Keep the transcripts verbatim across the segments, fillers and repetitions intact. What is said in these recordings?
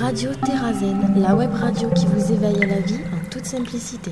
Radio Terrazen, la web radio qui vous éveille à la vie en toute simplicité.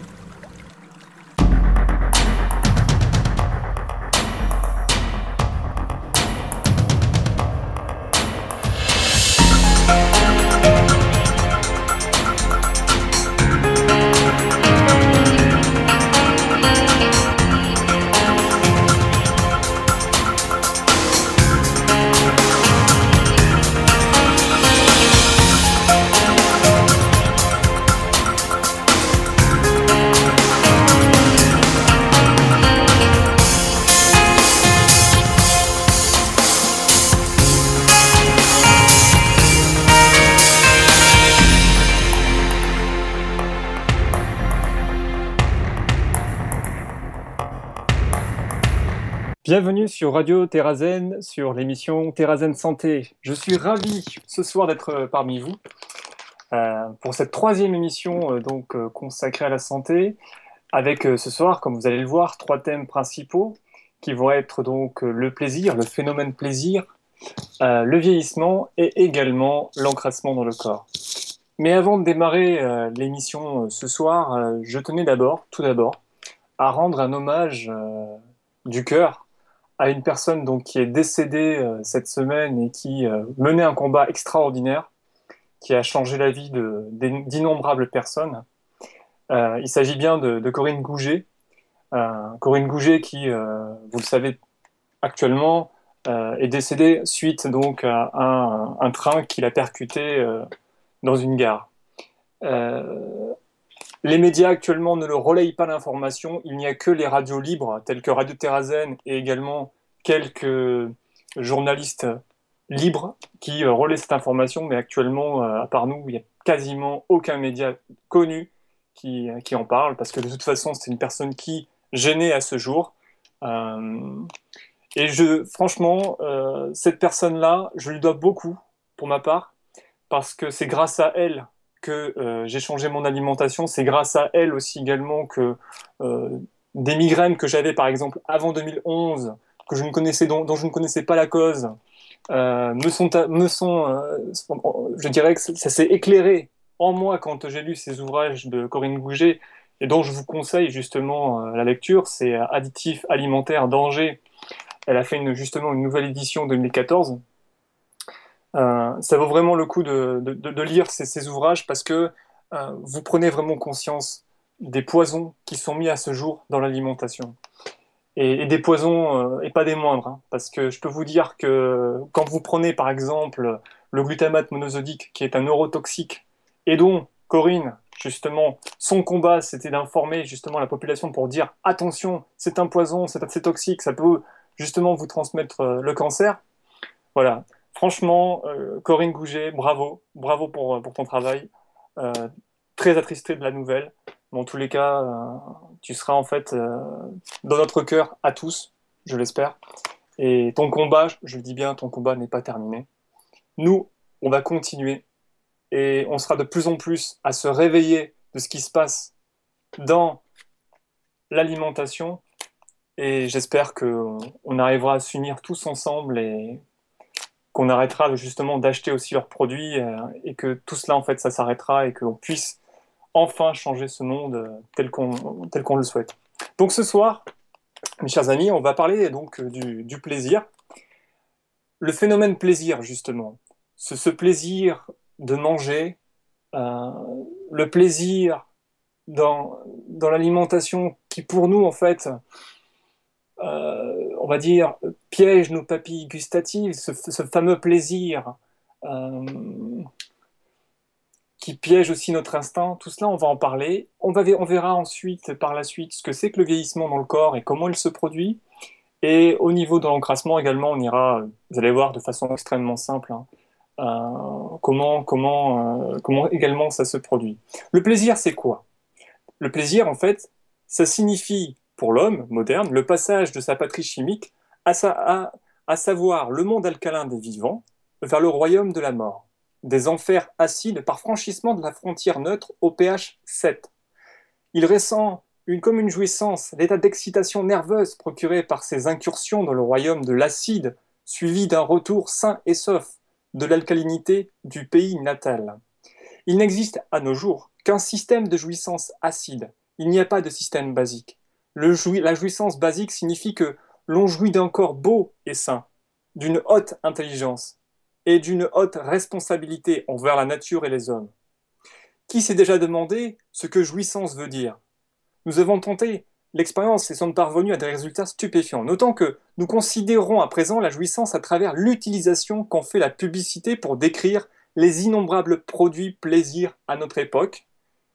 Bienvenue sur Radio Terrazen, sur l'émission Terrazen Santé. Je suis ravi ce soir d'être parmi vous euh, pour cette troisième émission euh, donc, euh, consacrée à la santé, avec euh, ce soir, comme vous allez le voir, trois thèmes principaux qui vont être donc euh, le plaisir, le phénomène plaisir, euh, le vieillissement et également l'encrassement dans le corps. Mais avant de démarrer euh, l'émission euh, ce soir, euh, je tenais d'abord, tout d'abord, à rendre un hommage euh, du cœur à une personne donc, qui est décédée euh, cette semaine et qui euh, menait un combat extraordinaire, qui a changé la vie de, d'innombrables personnes. Euh, il s'agit bien de, de Corinne Gouget. Euh, Corinne Gouget qui, euh, vous le savez actuellement, euh, est décédée suite donc, à un, un train qui l'a percuté euh, dans une gare. Euh, Les médias actuellement ne le relayent pas l'information. Il n'y a que les radios libres, telles que Radio Terrazen et également quelques journalistes libres qui relaient cette information. Mais actuellement, à part nous, il n'y a quasiment aucun média connu qui, qui en parle, parce que de toute façon, c'est une personne qui gênait à ce jour. Euh, et je, franchement, euh, cette personne-là, je lui dois beaucoup, pour ma part, parce que c'est grâce à elle que euh, j'ai changé mon alimentation. C'est grâce à elle aussi également que euh, des migraines que j'avais par exemple avant deux mille onze, que je ne connaissais, dont, dont je ne connaissais pas la cause, euh, me sont, me sont euh, je dirais que ça s'est éclairé en moi quand j'ai lu ces ouvrages de Corinne Gouget, et dont je vous conseille justement euh, la lecture. C'est Additifs alimentaires, danger. Elle a fait une, justement une nouvelle édition deux mille quatorze. Euh, ça vaut vraiment le coup de, de, de lire ces, ces ouvrages, parce que euh, vous prenez vraiment conscience des poisons qui sont mis à ce jour dans l'alimentation. Et, et des poisons, euh, et pas des moindres, hein, parce que je peux vous dire que quand vous prenez par exemple le glutamate monosodique, qui est un neurotoxique, et dont Corinne, justement, son combat, c'était d'informer justement la population pour dire « Attention, c'est un poison, c'est assez toxique, ça peut justement vous transmettre euh, le cancer ». Voilà. Franchement, euh, Corinne Gouget, bravo, bravo pour, pour ton travail. Euh, très attristé de la nouvelle. Mais en tous les cas, euh, tu seras en fait euh, dans notre cœur à tous, je l'espère. Et ton combat, je le dis bien, ton combat n'est pas terminé. Nous, on va continuer et on sera de plus en plus à se réveiller de ce qui se passe dans l'alimentation. Et j'espère qu'on on arrivera à s'unir tous ensemble et qu'on arrêtera justement d'acheter aussi leurs produits, euh, et que tout cela, en fait, ça s'arrêtera et qu'on puisse enfin changer ce monde euh, tel qu'on, tel qu'on le souhaite. Donc ce soir, mes chers amis, on va parler donc du, du plaisir. Le phénomène plaisir, justement. Ce, ce plaisir de manger, euh, le plaisir dans, dans l'alimentation qui, pour nous, en fait, Euh, on va dire, piège nos papilles gustatives, ce, ce fameux plaisir euh, qui piège aussi notre instinct. Tout cela, on va en parler. On, va, on verra ensuite, par la suite, ce que c'est que le vieillissement dans le corps et comment il se produit. Et au niveau de l'encrassement également, on ira, vous allez voir, de façon extrêmement simple, hein, euh, comment, comment, euh, comment également ça se produit. Le plaisir, c'est quoi? Le plaisir, en fait, ça signifie pour l'homme moderne le passage de sa patrie chimique, à, sa, à, à savoir le monde alcalin des vivants, vers le royaume de la mort, des enfers acides par franchissement de la frontière neutre au pH sept. Il ressent une, comme une jouissance l'état d'excitation nerveuse procuré par ces incursions dans le royaume de l'acide, suivi d'un retour sain et sauf de l'alcalinité du pays natal. Il n'existe à nos jours qu'un système de jouissance acide. Il n'y a pas de système basique. Le joui- la jouissance basique signifie que l'on jouit d'un corps beau et sain, d'une haute intelligence et d'une haute responsabilité envers la nature et les hommes. Qui s'est déjà demandé ce que jouissance veut dire? Nous avons tenté l'expérience et sommes parvenus à des résultats stupéfiants, notant que nous considérons à présent la jouissance à travers l'utilisation qu'en fait la publicité pour décrire les innombrables produits plaisir à notre époque.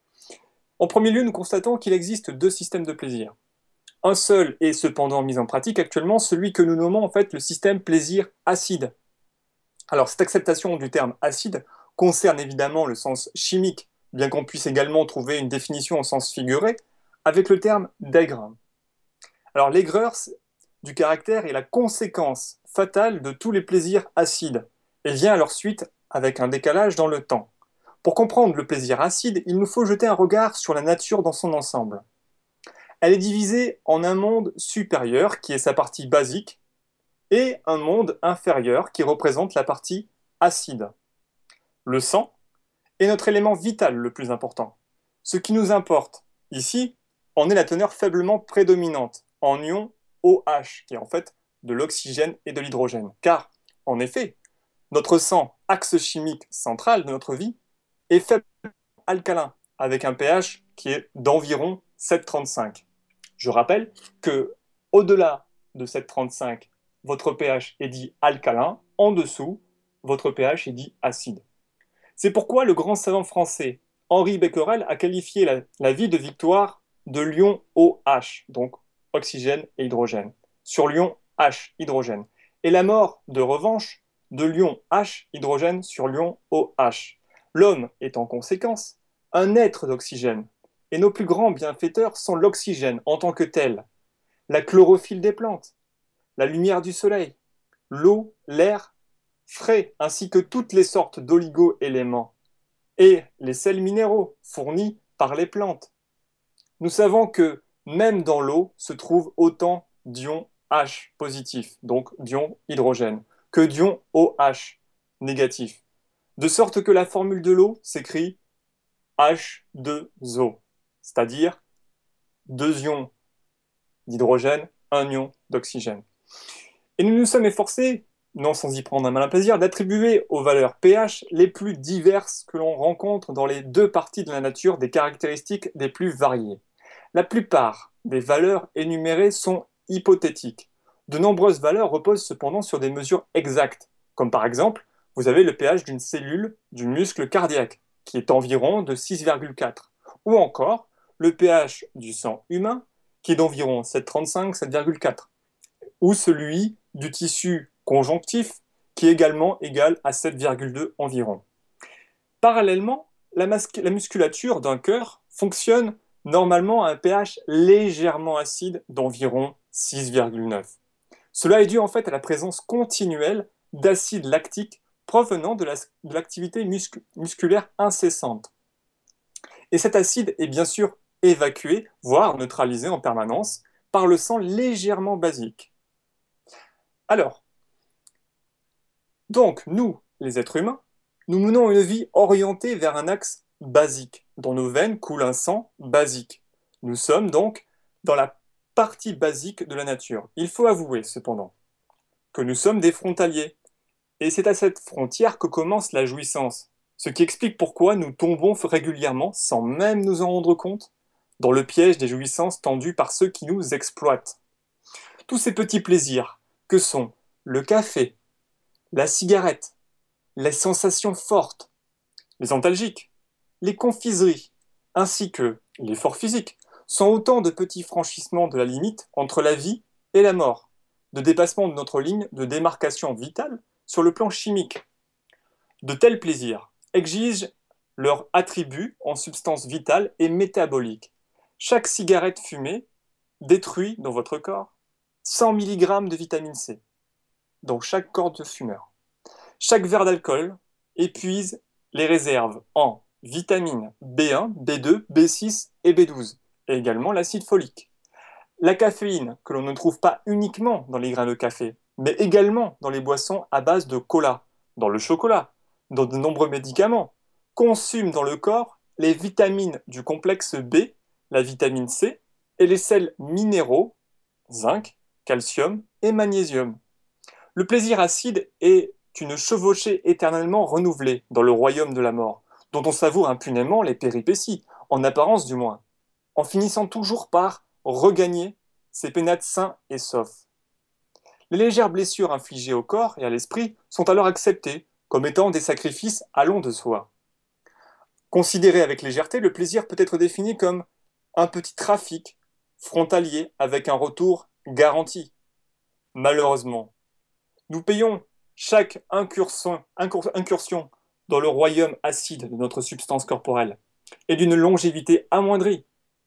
En premier lieu, nous constatons qu'il existe deux systèmes de plaisir. Un seul est cependant mis en pratique actuellement, celui que nous nommons en fait le système plaisir acide. Alors cette acceptation du terme acide concerne évidemment le sens chimique, bien qu'on puisse également trouver une définition au sens figuré, avec le terme d'aigre. Alors l'aigreur du caractère est la conséquence fatale de tous les plaisirs acides, et vient à leur suite avec un décalage dans le temps. Pour comprendre le plaisir acide, il nous faut jeter un regard sur la nature dans son ensemble. Elle est divisée en un monde supérieur, qui est sa partie basique, et un monde inférieur, qui représente la partie acide. Le sang est notre élément vital le plus important. Ce qui nous importe ici en est la teneur faiblement prédominante, en ion OH, qui est en fait de l'oxygène et de l'hydrogène. Car, en effet, notre sang, axe chimique central de notre vie, est faiblement alcalin, avec un pH qui est d'environ sept virgule trente-cinq. Je rappelle que, au-delà de sept virgule trente-cinq, votre pH est dit alcalin, en dessous, votre pH est dit acide. C'est pourquoi le grand savant français Henri Becquerel a qualifié la, la vie de Victoire de l'ion OH, donc oxygène et hydrogène, sur l'ion H, hydrogène, et la mort de revanche de l'ion H, hydrogène, sur l'ion OH. L'homme est en conséquence un être d'oxygène, et nos plus grands bienfaiteurs sont l'oxygène en tant que tel, la chlorophylle des plantes, la lumière du soleil, l'eau, l'air frais, ainsi que toutes les sortes d'oligo-éléments, et les sels minéraux fournis par les plantes. Nous savons que même dans l'eau se trouve autant d'ions H positifs, donc d'ions hydrogène, que d'ions OH négatifs, de sorte que la formule de l'eau s'écrit H deux O, c'est-à-dire deux ions d'hydrogène, un ion d'oxygène. Et nous nous sommes efforcés, non sans y prendre un malin plaisir, d'attribuer aux valeurs pH les plus diverses que l'on rencontre dans les deux parties de la nature des caractéristiques des plus variées. La plupart des valeurs énumérées sont hypothétiques. De nombreuses valeurs reposent cependant sur des mesures exactes, comme par exemple, vous avez le pH d'une cellule du muscle cardiaque, qui est environ de six virgule quatre, ou encore le pH du sang humain, qui est d'environ sept virgule trente-cinq à sept virgule quatre, ou celui du tissu conjonctif, qui est également égal à sept virgule deux environ. Parallèlement, la, la musculature d'un cœur fonctionne normalement à un pH légèrement acide d'environ six virgule neuf. Cela est dû en fait à la présence continuelle d'acide lactique provenant de l'activité musc musculaire incessante. Et cet acide est bien sûr évacué, voire neutralisé en permanence, par le sang légèrement basique. Alors, donc nous, les êtres humains, nous menons une vie orientée vers un axe basique. Dans nos veines coule un sang basique. Nous sommes donc dans la partie basique de la nature. Il faut avouer, cependant, que nous sommes des frontaliers. Et c'est à cette frontière que commence la jouissance, ce qui explique pourquoi nous tombons régulièrement, sans même nous en rendre compte, dans le piège des jouissances tendues par ceux qui nous exploitent. Tous ces petits plaisirs, que sont le café, la cigarette, les sensations fortes, les antalgiques, les confiseries, ainsi que l'effort physique, sont autant de petits franchissements de la limite entre la vie et la mort, de dépassement de notre ligne de démarcation vitale sur le plan chimique. De tels plaisirs exigent leur attribut en substance vitale et métabolique. Chaque cigarette fumée détruit dans votre corps cent milligrammes de vitamine C, dans chaque corps de fumeur. Chaque verre d'alcool épuise les réserves en vitamines B un, B deux, B six et B douze, et également l'acide folique. La caféine, que l'on ne trouve pas uniquement dans les grains de café, mais également dans les boissons à base de cola, dans le chocolat, dans de nombreux médicaments, consume dans le corps les vitamines du complexe B, la vitamine C, et les sels minéraux, zinc, calcium et magnésium. Le plaisir acide est une chevauchée éternellement renouvelée dans le royaume de la mort, dont on savoure impunément les péripéties, en apparence du moins, en finissant toujours par regagner ses pénates sains et saufs. Les légères blessures infligées au corps et à l'esprit sont alors acceptées comme étant des sacrifices allant de soi. Considéré avec légèreté, le plaisir peut être défini comme un petit trafic frontalier avec un retour garanti. Malheureusement, nous payons chaque incursion, incursion dans le royaume acide de notre substance corporelle et d'une longévité amoindrie.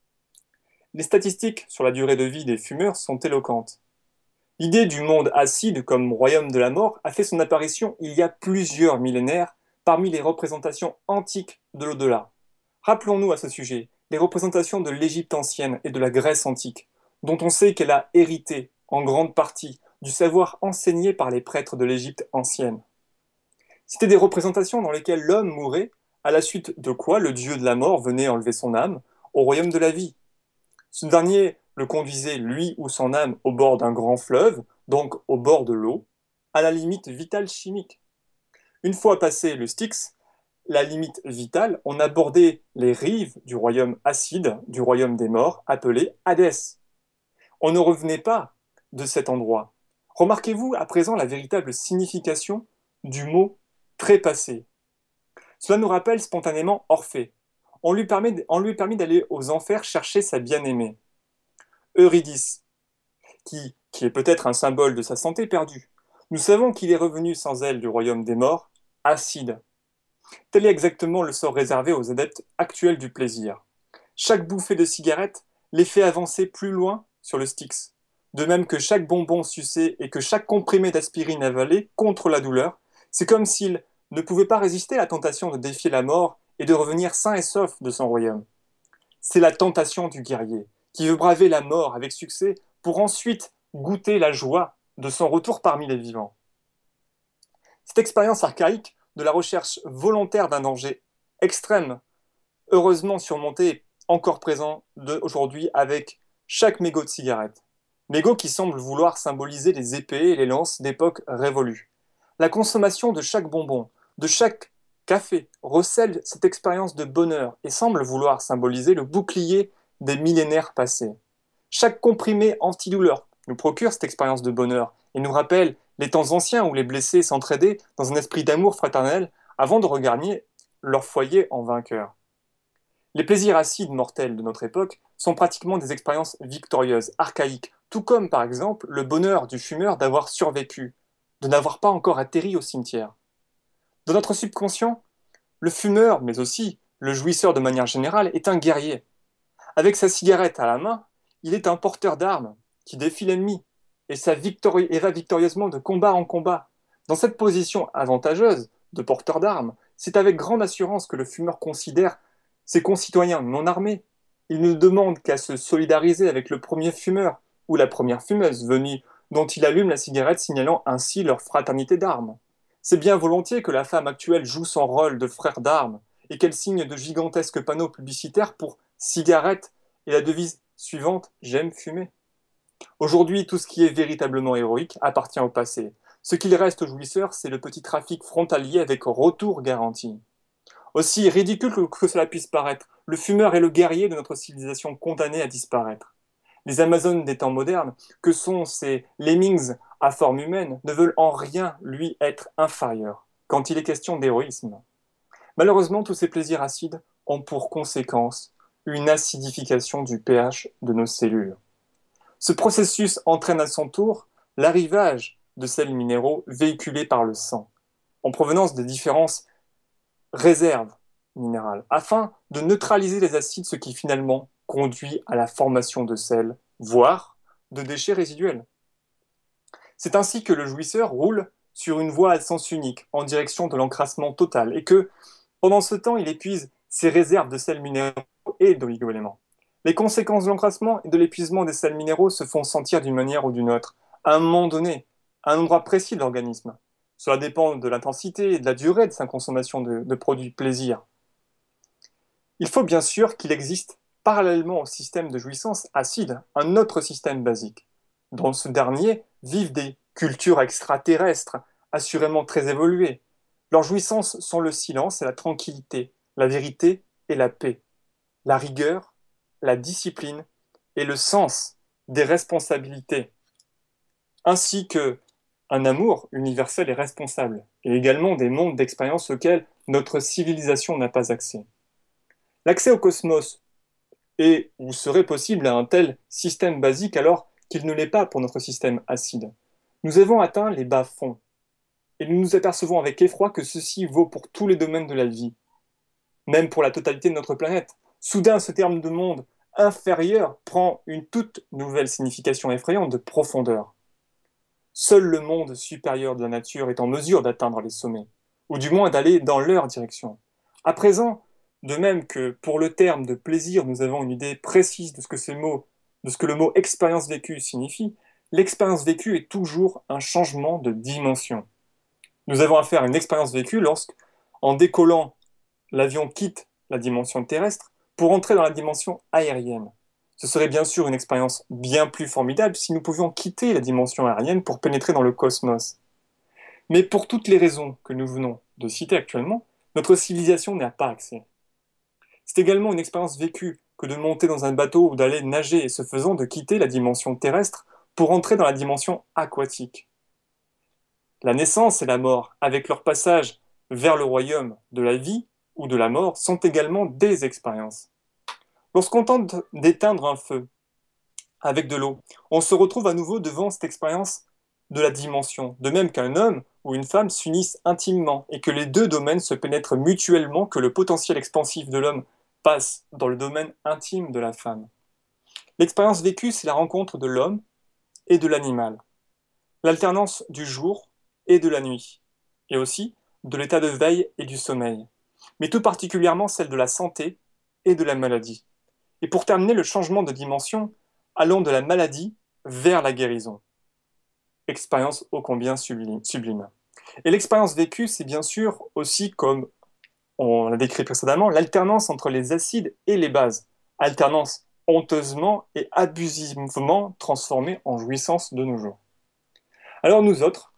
Les statistiques sur la durée de vie des fumeurs sont éloquentes. L'idée du monde acide comme royaume de la mort a fait son apparition il y a plusieurs millénaires parmi les représentations antiques de l'au-delà. Rappelons-nous à ce sujet les représentations de l'Égypte ancienne et de la Grèce antique, dont on sait qu'elle a hérité, en grande partie, du savoir enseigné par les prêtres de l'Égypte ancienne. C'étaient des représentations dans lesquelles l'homme mourait, à la suite de quoi le dieu de la mort venait enlever son âme au royaume de la vie. Ce dernier le conduisait, lui ou son âme, au bord d'un grand fleuve, donc au bord de l'eau, à la limite vitale chimique. Une fois passé le Styx, la limite vitale, on abordait les rives du royaume acide, du royaume des morts, appelé Hadès. On ne revenait pas de cet endroit. Remarquez-vous à présent la véritable signification du mot trépassé. Cela nous rappelle spontanément Orphée. On lui permet, on lui permis d'aller aux enfers chercher sa bien-aimée. Eurydice, qui, qui est peut-être un symbole de sa santé perdue. Nous savons qu'il est revenu sans elle du royaume des morts, acide. Tel est exactement le sort réservé aux adeptes actuels du plaisir. Chaque bouffée de cigarette les fait avancer plus loin sur le Styx. De même que chaque bonbon sucé et que chaque comprimé d'aspirine avalé contre la douleur, c'est comme s'ils ne pouvaient pas résister à la tentation de défier la mort et de revenir sain et sauf de son royaume. C'est la tentation du guerrier, qui veut braver la mort avec succès pour ensuite goûter la joie de son retour parmi les vivants. Cette expérience archaïque de la recherche volontaire d'un danger extrême, heureusement surmonté et encore présent aujourd'hui avec chaque mégot de cigarette. Mégot qui semble vouloir symboliser les épées et les lances d'époques révolues. La consommation de chaque bonbon, de chaque café, recèle cette expérience de bonheur et semble vouloir symboliser le bouclier des millénaires passés. Chaque comprimé antidouleur nous procure cette expérience de bonheur et nous rappelle les temps anciens où les blessés s'entraidaient dans un esprit d'amour fraternel avant de regagner leur foyer en vainqueur. Les plaisirs acides mortels de notre époque sont pratiquement des expériences victorieuses, archaïques, tout comme par exemple le bonheur du fumeur d'avoir survécu, de n'avoir pas encore atterri au cimetière. Dans notre subconscient, le fumeur, mais aussi le jouisseur de manière générale, est un guerrier. Avec sa cigarette à la main, il est un porteur d'armes qui défie l'ennemi et, ça victori- et va victorieusement de combat en combat. Dans cette position avantageuse de porteur d'armes, c'est avec grande assurance que le fumeur considère ses concitoyens non armés. Il ne demande qu'à se solidariser avec le premier fumeur ou la première fumeuse venue dont il allume la cigarette, signalant ainsi leur fraternité d'armes. C'est bien volontiers que la femme actuelle joue son rôle de frère d'armes et qu'elle signe de gigantesques panneaux publicitaires pour cigarettes et la devise suivante « J'aime fumer ». Aujourd'hui, tout ce qui est véritablement héroïque appartient au passé. Ce qu'il reste aux jouisseurs, c'est le petit trafic frontalier avec retour garanti. Aussi ridicule que cela puisse paraître, le fumeur est le guerrier de notre civilisation condamnée à disparaître. Les Amazones des temps modernes, que sont ces lemmings à forme humaine, ne veulent en rien lui être inférieurs quand il est question d'héroïsme. Malheureusement, tous ces plaisirs acides ont pour conséquence une acidification du pH de nos cellules. Ce processus entraîne à son tour l'arrivage de sels minéraux véhiculés par le sang, en provenance des différentes réserves minérales, afin de neutraliser les acides, ce qui finalement conduit à la formation de sels, voire de déchets résiduels. C'est ainsi que le jouisseur roule sur une voie à sens unique, en direction de l'encrassement total, et que, pendant ce temps, il épuise ses réserves de sels minéraux et d'oligo-éléments. Les conséquences de l'encrassement et de l'épuisement des sels minéraux se font sentir d'une manière ou d'une autre, à un moment donné, à un endroit précis de l'organisme. Cela dépend de l'intensité et de la durée de sa consommation de, de produits plaisir. Il faut bien sûr qu'il existe, parallèlement au système de jouissance acide, un autre système basique. Dans ce dernier vivent des cultures extraterrestres, assurément très évoluées. Leurs jouissances sont le silence et la tranquillité, la vérité et la paix, la rigueur, la discipline et le sens des responsabilités, ainsi que un amour universel et responsable, et également des mondes d'expériences auxquels notre civilisation n'a pas accès. L'accès au cosmos est ou serait possible à un tel système basique alors qu'il ne l'est pas pour notre système acide. Nous avons atteint les bas-fonds, et nous nous apercevons avec effroi que ceci vaut pour tous les domaines de la vie, même pour la totalité de notre planète. Soudain, ce terme de monde inférieur prend une toute nouvelle signification effrayante de profondeur. Seul le monde supérieur de la nature est en mesure d'atteindre les sommets, ou du moins d'aller dans leur direction. À présent, de même que pour le terme de plaisir, nous avons une idée précise de ce que ce mot, de ce que le mot expérience vécue signifie, l'expérience vécue est toujours un changement de dimension. Nous avons affaire à une expérience vécue lorsque, en décollant, l'avion quitte la dimension terrestre pour entrer dans la dimension aérienne. Ce serait bien sûr une expérience bien plus formidable si nous pouvions quitter la dimension aérienne pour pénétrer dans le cosmos. Mais pour toutes les raisons que nous venons de citer actuellement, notre civilisation n'a pas accès. C'est également une expérience vécue que de monter dans un bateau ou d'aller nager et ce faisant de quitter la dimension terrestre pour entrer dans la dimension aquatique. La naissance et la mort, avec leur passage vers le royaume de la vie ou de la mort, sont également des expériences. Lorsqu'on tente d'éteindre un feu avec de l'eau, on se retrouve à nouveau devant cette expérience de la dimension, de même qu'un homme ou une femme s'unissent intimement et que les deux domaines se pénètrent mutuellement, que le potentiel expansif de l'homme passe dans le domaine intime de la femme. L'expérience vécue, c'est la rencontre de l'homme et de l'animal, l'alternance du jour et de la nuit, et aussi de l'état de veille et du sommeil, mais tout particulièrement celle de la santé et de la maladie. Et pour terminer, le changement de dimension, allons de la maladie vers la guérison. Expérience ô combien sublime. Et l'expérience vécue, c'est bien sûr aussi, comme on l'a décrit précédemment, l'alternance entre les acides et les bases. Alternance honteusement et abusivement transformée en jouissance de nos jours. Alors nous autres,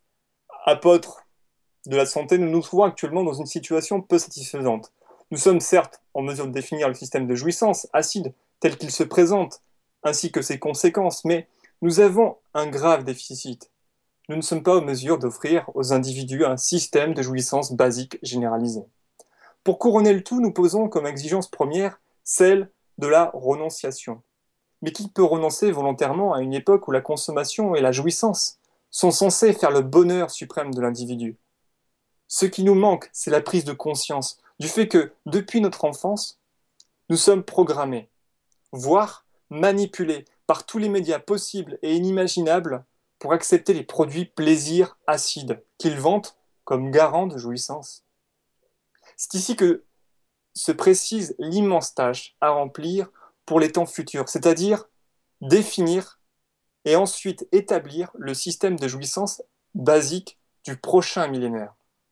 apôtres de la santé, nous nous trouvons actuellement dans une situation peu satisfaisante. Nous sommes certes en mesure de définir le système de jouissance acide tel qu'il se présente, ainsi que ses conséquences, mais nous avons un grave déficit. Nous ne sommes pas en mesure d'offrir aux individus un système de jouissance basique généralisé. Pour couronner le tout, nous posons comme exigence première celle de la renonciation. Mais qui peut renoncer volontairement à une époque où la consommation et la jouissance sont censées faire le bonheur suprême de l'individu? Ce qui nous manque, c'est la prise de conscience du fait que, depuis notre enfance, nous sommes programmés, voire manipulés par tous les médias possibles et inimaginables pour accepter les produits plaisir acides qu'ils vantent comme garants de jouissance. C'est ici que se précise l'immense tâche à remplir pour les temps futurs, c'est-à-dire définir et ensuite établir le système de jouissance basique du prochain millénaire.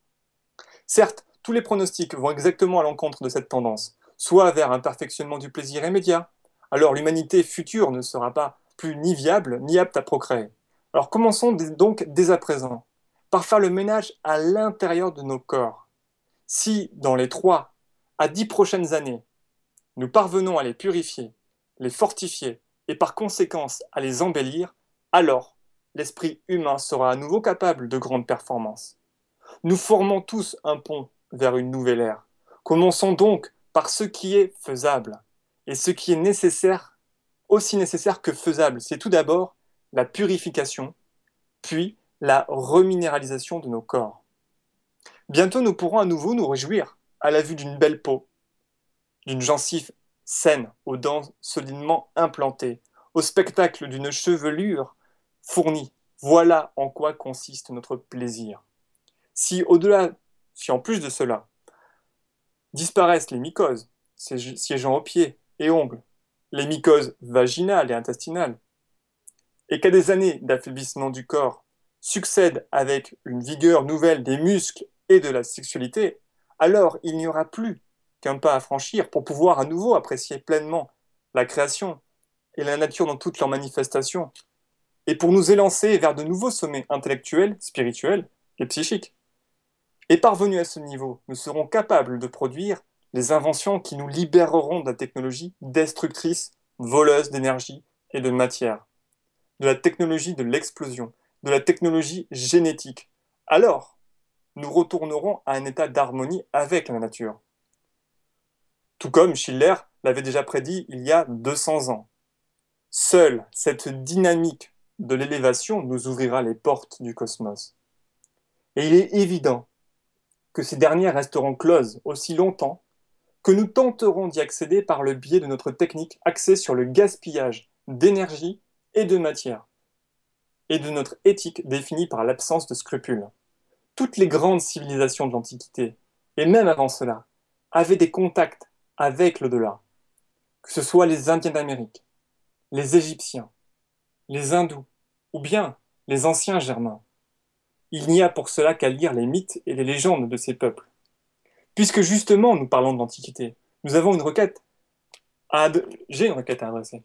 Certes, tous les pronostics vont exactement à l'encontre de cette tendance, soit vers un perfectionnement du plaisir immédiat, alors l'humanité future ne sera pas plus ni viable ni apte à procréer. Alors commençons donc dès à présent par faire le ménage à l'intérieur de nos corps. Si, dans les trois à dix prochaines années, nous parvenons à les purifier, les fortifier et par conséquence à les embellir, alors l'esprit humain sera à nouveau capable de grandes performances. Nous formons tous un pont vers une nouvelle ère. Commençons donc par ce qui est faisable. Et ce qui est nécessaire, aussi nécessaire que faisable, c'est tout d'abord la purification, puis la reminéralisation de nos corps. Bientôt, nous pourrons à nouveau nous réjouir à la vue d'une belle peau, d'une gencive saine, aux dents solidement implantées, au spectacle d'une chevelure fournie. Voilà en quoi consiste notre plaisir. Si au-delà, si en plus de cela, disparaissent les mycoses, siégeant aux pieds et ongles, les mycoses vaginales et intestinales, et qu'à des années d'affaiblissement du corps succèdent avec une vigueur nouvelle des muscles et de la sexualité, alors il n'y aura plus qu'un pas à franchir pour pouvoir à nouveau apprécier pleinement la création et la nature dans toutes leurs manifestations, et pour nous élancer vers de nouveaux sommets intellectuels, spirituels et psychiques. Et parvenus à ce niveau, nous serons capables de produire les inventions qui nous libéreront de la technologie destructrice, voleuse d'énergie et de matière, de la technologie de l'explosion, de la technologie génétique. Alors, nous retournerons à un état d'harmonie avec la nature. Tout comme Schiller l'avait déjà prédit il y a deux cents ans. Seule cette dynamique de l'élévation nous ouvrira les portes du cosmos. Et il est évident que ces dernières resteront closes aussi longtemps que nous tenterons d'y accéder par le biais de notre technique axée sur le gaspillage d'énergie et de matière, et de notre éthique définie par l'absence de scrupules. Toutes les grandes civilisations de l'Antiquité, et même avant cela, avaient des contacts avec l'au-delà, que ce soit les Indiens d'Amérique, les Égyptiens, les Hindous, ou bien les anciens Germains. Il n'y a pour cela qu'à lire les mythes et les légendes de ces peuples. Puisque justement nous parlons de l'Antiquité, nous avons une requête à ad... j'ai une requête à adresser.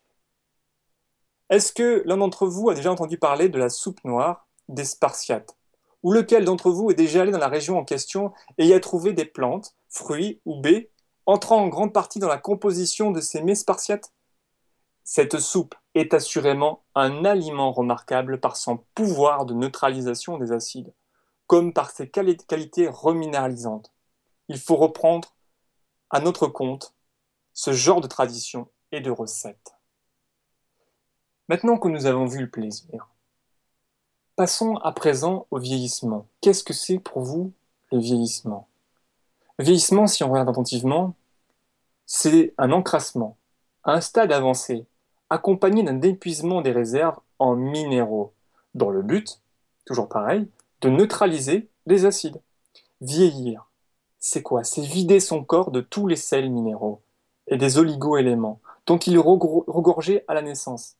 Est-ce que l'un d'entre vous a déjà entendu parler de la soupe noire des Spartiates? Ou lequel d'entre vous est déjà allé dans la région en question et y a trouvé des plantes, fruits ou baies entrant en grande partie dans la composition de ces mets spartiates? Cette soupe est assurément un aliment remarquable par son pouvoir de neutralisation des acides, comme par ses quali- qualités reminéralisantes. Il faut reprendre à notre compte ce genre de tradition et de recettes. Maintenant que nous avons vu le plaisir, passons à présent au vieillissement. Qu'est-ce que c'est pour vous le vieillissement? Le vieillissement, si on regarde attentivement, c'est un encrassement, à un stade avancé, accompagné d'un épuisement des réserves en minéraux, dans le but, toujours pareil, de neutraliser les acides. Vieillir, c'est quoi? C'est vider son corps de tous les sels minéraux et des oligo-éléments dont il est regorgé à la naissance.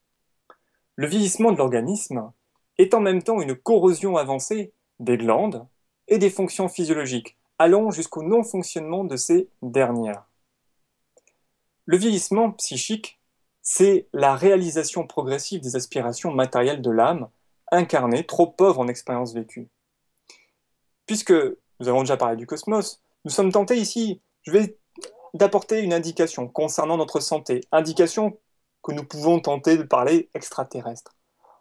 Le vieillissement de l'organisme est en même temps une corrosion avancée des glandes et des fonctions physiologiques, allant jusqu'au non-fonctionnement de ces dernières. Le vieillissement psychique, c'est la réalisation progressive des aspirations matérielles de l'âme, incarnée, trop pauvre en expériences vécues. Puisque nous avons déjà parlé du cosmos, nous sommes tentés ici, je vais d'apporter une indication concernant notre santé, indication que nous pouvons tenter de parler extraterrestre.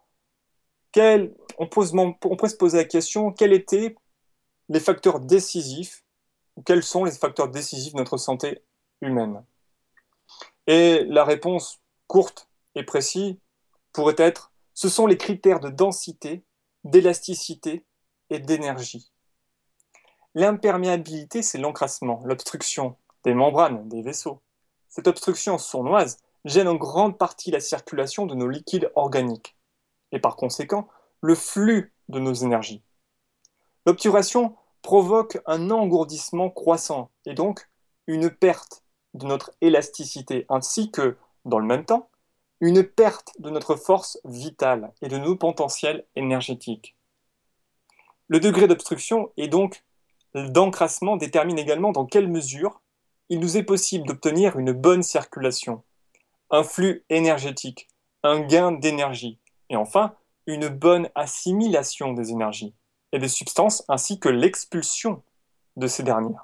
Quel, on, pose, on pourrait se poser la question, quels étaient les facteurs décisifs, ou quels sont les facteurs décisifs de notre santé humaine? Et la réponse courte et précise pourrait être, ce sont les critères de densité, d'élasticité et d'énergie. L'imperméabilité, c'est l'encrassement, l'obstruction des membranes, des vaisseaux. Cette obstruction sournoise gêne en grande partie la circulation de nos liquides organiques, et par conséquent, le flux de nos énergies. L'obturation provoque un engourdissement croissant, et donc une perte de notre élasticité, ainsi que, dans le même temps, une perte de notre force vitale et de nos potentiels énergétiques. Le degré d'obstruction et donc d'encrassement détermine également dans quelle mesure il nous est possible d'obtenir une bonne circulation, un flux énergétique, un gain d'énergie, et enfin, une bonne assimilation des énergies et des substances ainsi que l'expulsion de ces dernières.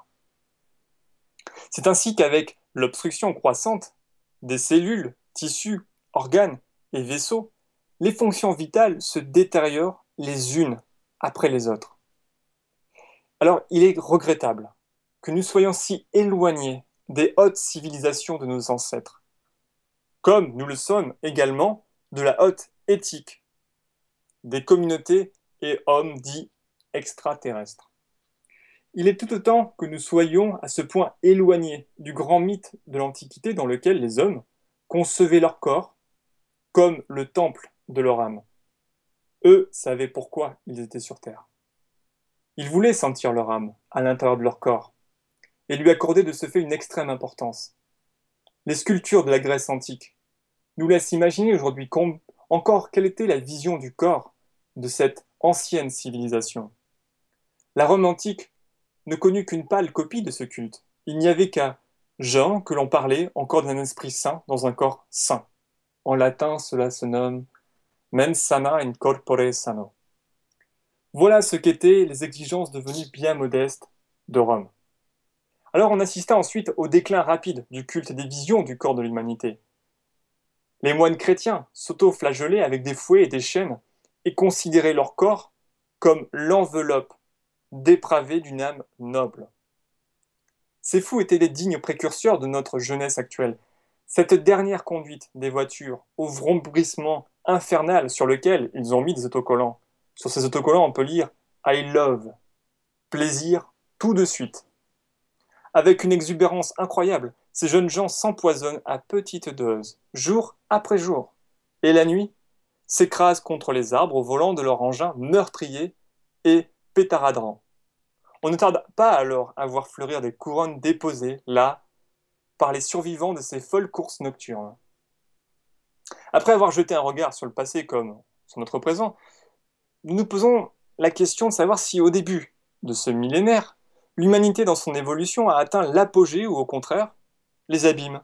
C'est ainsi qu'avec l'obstruction croissante des cellules, tissus, organes et vaisseaux, les fonctions vitales se détériorent les unes après les autres. Alors, il est regrettable que nous soyons si éloignés des hautes civilisations de nos ancêtres, comme nous le sommes également de la haute éthique des communautés et hommes dits extraterrestres. Il est tout autant que nous soyons à ce point éloignés du grand mythe de l'Antiquité dans lequel les hommes concevaient leur corps comme le temple de leur âme. Eux savaient pourquoi ils étaient sur Terre. Ils voulaient sentir leur âme à l'intérieur de leur corps et lui accorder de ce fait une extrême importance. Les sculptures de la Grèce antique nous laissent imaginer aujourd'hui encore quelle était la vision du corps de cette ancienne civilisation. La Rome antique ne connut qu'une pâle copie de ce culte, Il n'y avait qu'à Jean que l'on parlait encore d'un esprit saint dans un corps sain. En latin, cela se nomme mens sana in corpore sano. Voilà ce qu'étaient les exigences devenues bien modestes de Rome. Alors on assista ensuite au déclin rapide du culte des visions du corps de l'humanité. Les moines chrétiens s'auto-flagellaient avec des fouets et des chaînes et considéraient leur corps comme l'enveloppe dépravée d'une âme noble. Ces fous étaient les dignes précurseurs de notre jeunesse actuelle. Cette dernière conduite des voitures au vrombrissement infernal sur lequel ils ont mis des autocollants. Sur ces autocollants, on peut lire I love, plaisir tout de suite. Avec une exubérance incroyable, ces jeunes gens s'empoisonnent à petite dose, jour après jour. Et la nuit, s'écrasent contre les arbres au volant de leur engin meurtrier et pétaradrant. On ne tarde pas alors à voir fleurir des couronnes déposées, là, par les survivants de ces folles courses nocturnes. Après avoir jeté un regard sur le passé comme sur notre présent, nous nous posons la question de savoir si au début de ce millénaire, l'humanité dans son évolution a atteint l'apogée ou au contraire les abîmes.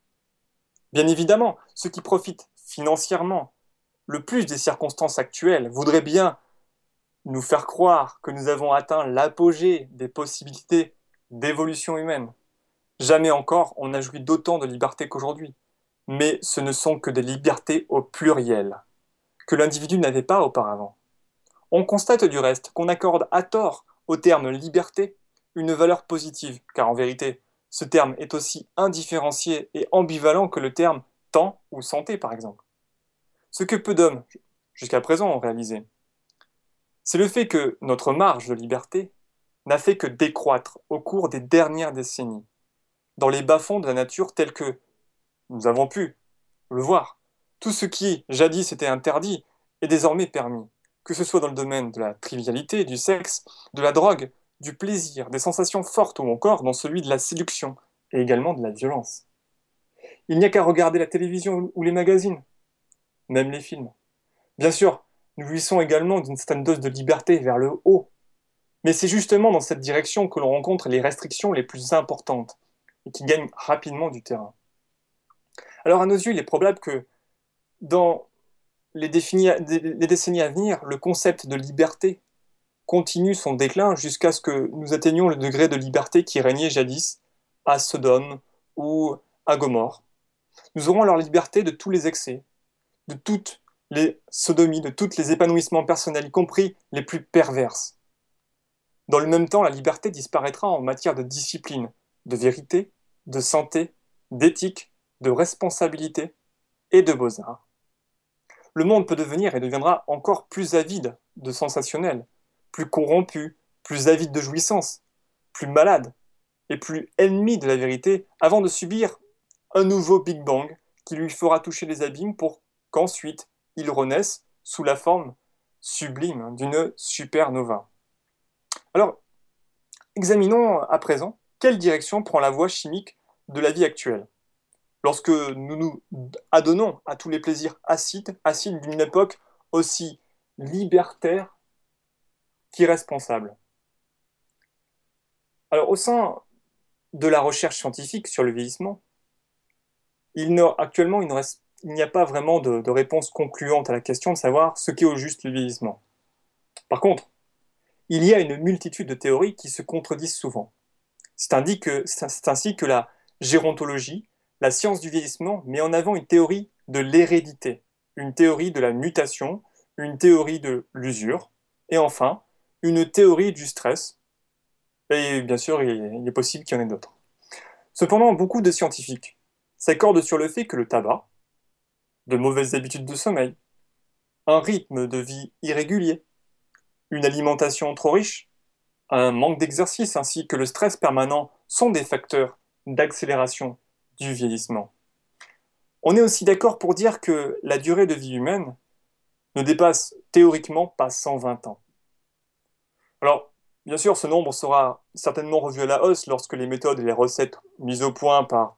Bien évidemment, ceux qui profitent financièrement le plus des circonstances actuelles voudraient bien nous faire croire que nous avons atteint l'apogée des possibilités d'évolution humaine. Jamais encore on n'a joui d'autant de liberté qu'aujourd'hui. Mais ce ne sont que des libertés au pluriel, que l'individu n'avait pas auparavant. On constate du reste qu'on accorde à tort au terme liberté une valeur positive, car en vérité, ce terme est aussi indifférencié et ambivalent que le terme temps ou santé, par exemple. Ce que peu d'hommes, jusqu'à présent, ont réalisé, c'est le fait que notre marge de liberté n'a fait que décroître au cours des dernières décennies, dans les bas-fonds de la nature tels que nous avons pu le voir. Tout ce qui, jadis, était interdit, est désormais permis, que ce soit dans le domaine de la trivialité, du sexe, de la drogue, du plaisir, des sensations fortes ou encore dans celui de la séduction et également de la violence. Il n'y a qu'à regarder la télévision ou les magazines, même les films. Bien sûr, nous jouissons également d'une certaine dose de liberté vers le haut, mais c'est justement dans cette direction que l'on rencontre les restrictions les plus importantes et qui gagnent rapidement du terrain. Alors à nos yeux, il est probable que dans les, défini- les décennies à venir, le concept de liberté continue son déclin jusqu'à ce que nous atteignions le degré de liberté qui régnait jadis à Sodome ou à Gomorrhe. Nous aurons alors la liberté de tous les excès, de toutes les sodomies, de tous les épanouissements personnels, y compris les plus perverses. Dans le même temps, la liberté disparaîtra en matière de discipline, de vérité, de santé, d'éthique, de responsabilité et de beaux-arts. Le monde peut devenir et deviendra encore plus avide de sensationnel, plus corrompu, plus avide de jouissance, plus malade et plus ennemi de la vérité avant de subir un nouveau Big Bang qui lui fera toucher les abîmes pour qu'ensuite il renaisse sous la forme sublime d'une supernova. Alors, examinons à présent quelle direction prend la voie chimique de la vie actuelle. Lorsque nous nous adonnons à tous les plaisirs acides, acides d'une époque aussi libertaire qu'irresponsable. Alors, au sein de la recherche scientifique sur le vieillissement, il n'a, actuellement, il ne reste, il n'y a pas vraiment de, de réponse concluante à la question de savoir ce qu'est au juste le vieillissement. Par contre, il y a une multitude de théories qui se contredisent souvent. C'est ainsi que, c'est ainsi que la gérontologie, la science du vieillissement, met en avant une théorie de l'hérédité, une théorie de la mutation, une théorie de l'usure, et enfin, une théorie du stress. Et bien sûr, il est possible qu'il y en ait d'autres. Cependant, beaucoup de scientifiques s'accordent sur le fait que le tabac, de mauvaises habitudes de sommeil, un rythme de vie irrégulier, une alimentation trop riche, un manque d'exercice ainsi que le stress permanent sont des facteurs d'accélération du vieillissement. On est aussi d'accord pour dire que la durée de vie humaine ne dépasse théoriquement pas cent vingt ans. Alors, bien sûr, ce nombre sera certainement revu à la hausse lorsque les méthodes et les recettes mises au point par,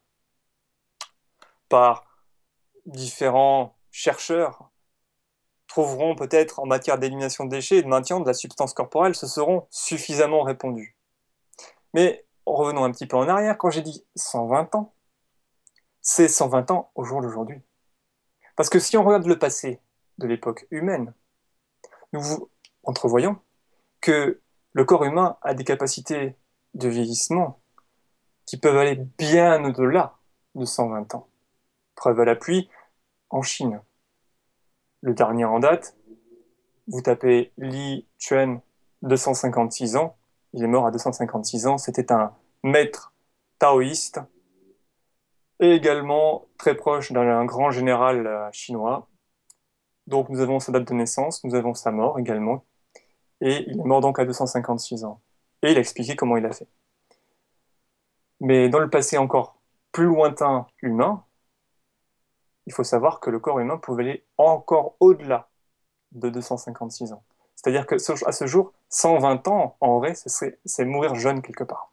par différents chercheurs trouveront peut-être en matière d'élimination de déchets et de maintien de la substance corporelle se seront suffisamment répandues. Mais revenons un petit peu en arrière, quand j'ai dit cent vingt ans, c'est cent vingt ans au jour d'aujourd'hui. Parce que si on regarde le passé de l'époque humaine, nous entrevoyons que le corps humain a des capacités de vieillissement qui peuvent aller bien au-delà de cent vingt ans. Preuve à l'appui, en Chine. Le dernier en date, vous tapez Li Chuan, deux cent cinquante-six ans, il est mort à deux cent cinquante-six ans, c'était un maître taoïste, et également très proche d'un grand général euh, chinois. Donc nous avons sa date de naissance, nous avons sa mort également, et il est mort donc à deux cent cinquante-six ans. Et il a expliqué comment il a fait. Mais dans le passé encore plus lointain humain, il faut savoir que le corps humain pouvait aller encore au-delà de deux cent cinquante-six ans. C'est-à-dire que à ce jour, cent vingt ans, en vrai, c'est mourir jeune quelque part.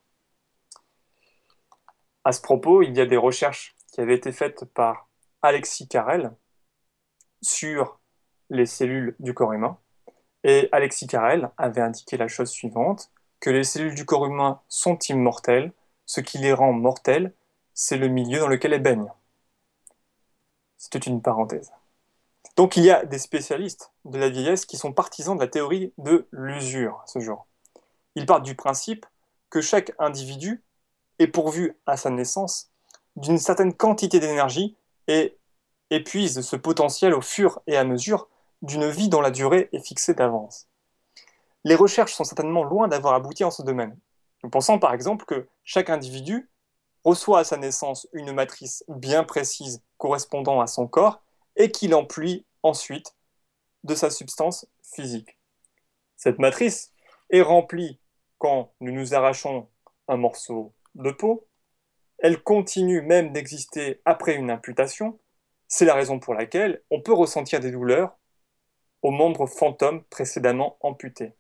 À ce propos, il y a des recherches qui avaient été faites par Alexis Carrel sur les cellules du corps humain. Et Alexis Carrel avait indiqué la chose suivante, que les cellules du corps humain sont immortelles, ce qui les rend mortelles, c'est le milieu dans lequel elles baignent. C'est toute une parenthèse. Donc il y a des spécialistes de la vieillesse qui sont partisans de la théorie de l'usure à ce jour. Ils partent du principe que chaque individu est pourvu à sa naissance d'une certaine quantité d'énergie et épuise ce potentiel au fur et à mesure d'une vie dont la durée est fixée d'avance. Les recherches sont certainement loin d'avoir abouti en ce domaine. Nous pensons par exemple que chaque individu reçoit à sa naissance une matrice bien précise correspondant à son corps et qu'il emplit ensuite de sa substance physique. Cette matrice est remplie quand nous nous arrachons un morceau de peau, elle continue même d'exister après une amputation, c'est la raison pour laquelle on peut ressentir des douleurs aux membres fantômes précédemment amputés.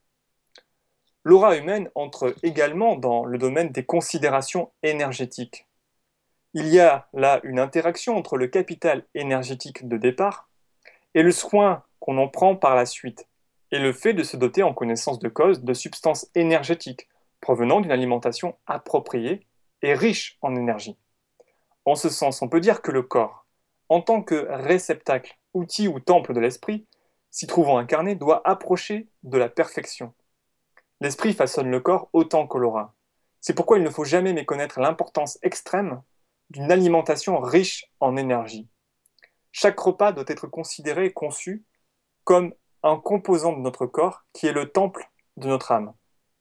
L'aura humaine entre également dans le domaine des considérations énergétiques. Il y a là une interaction entre le capital énergétique de départ et le soin qu'on en prend par la suite, et le fait de se doter en connaissance de cause de substances énergétiques provenant d'une alimentation appropriée et riche en énergie. En ce sens, on peut dire que le corps, en tant que réceptacle, outil ou temple de l'esprit, s'y trouvant incarné, doit approcher de la perfection. L'esprit façonne le corps autant que l'aura. C'est pourquoi il ne faut jamais méconnaître l'importance extrême d'une alimentation riche en énergie. Chaque repas doit être considéré et conçu comme un composant de notre corps qui est le temple de notre âme.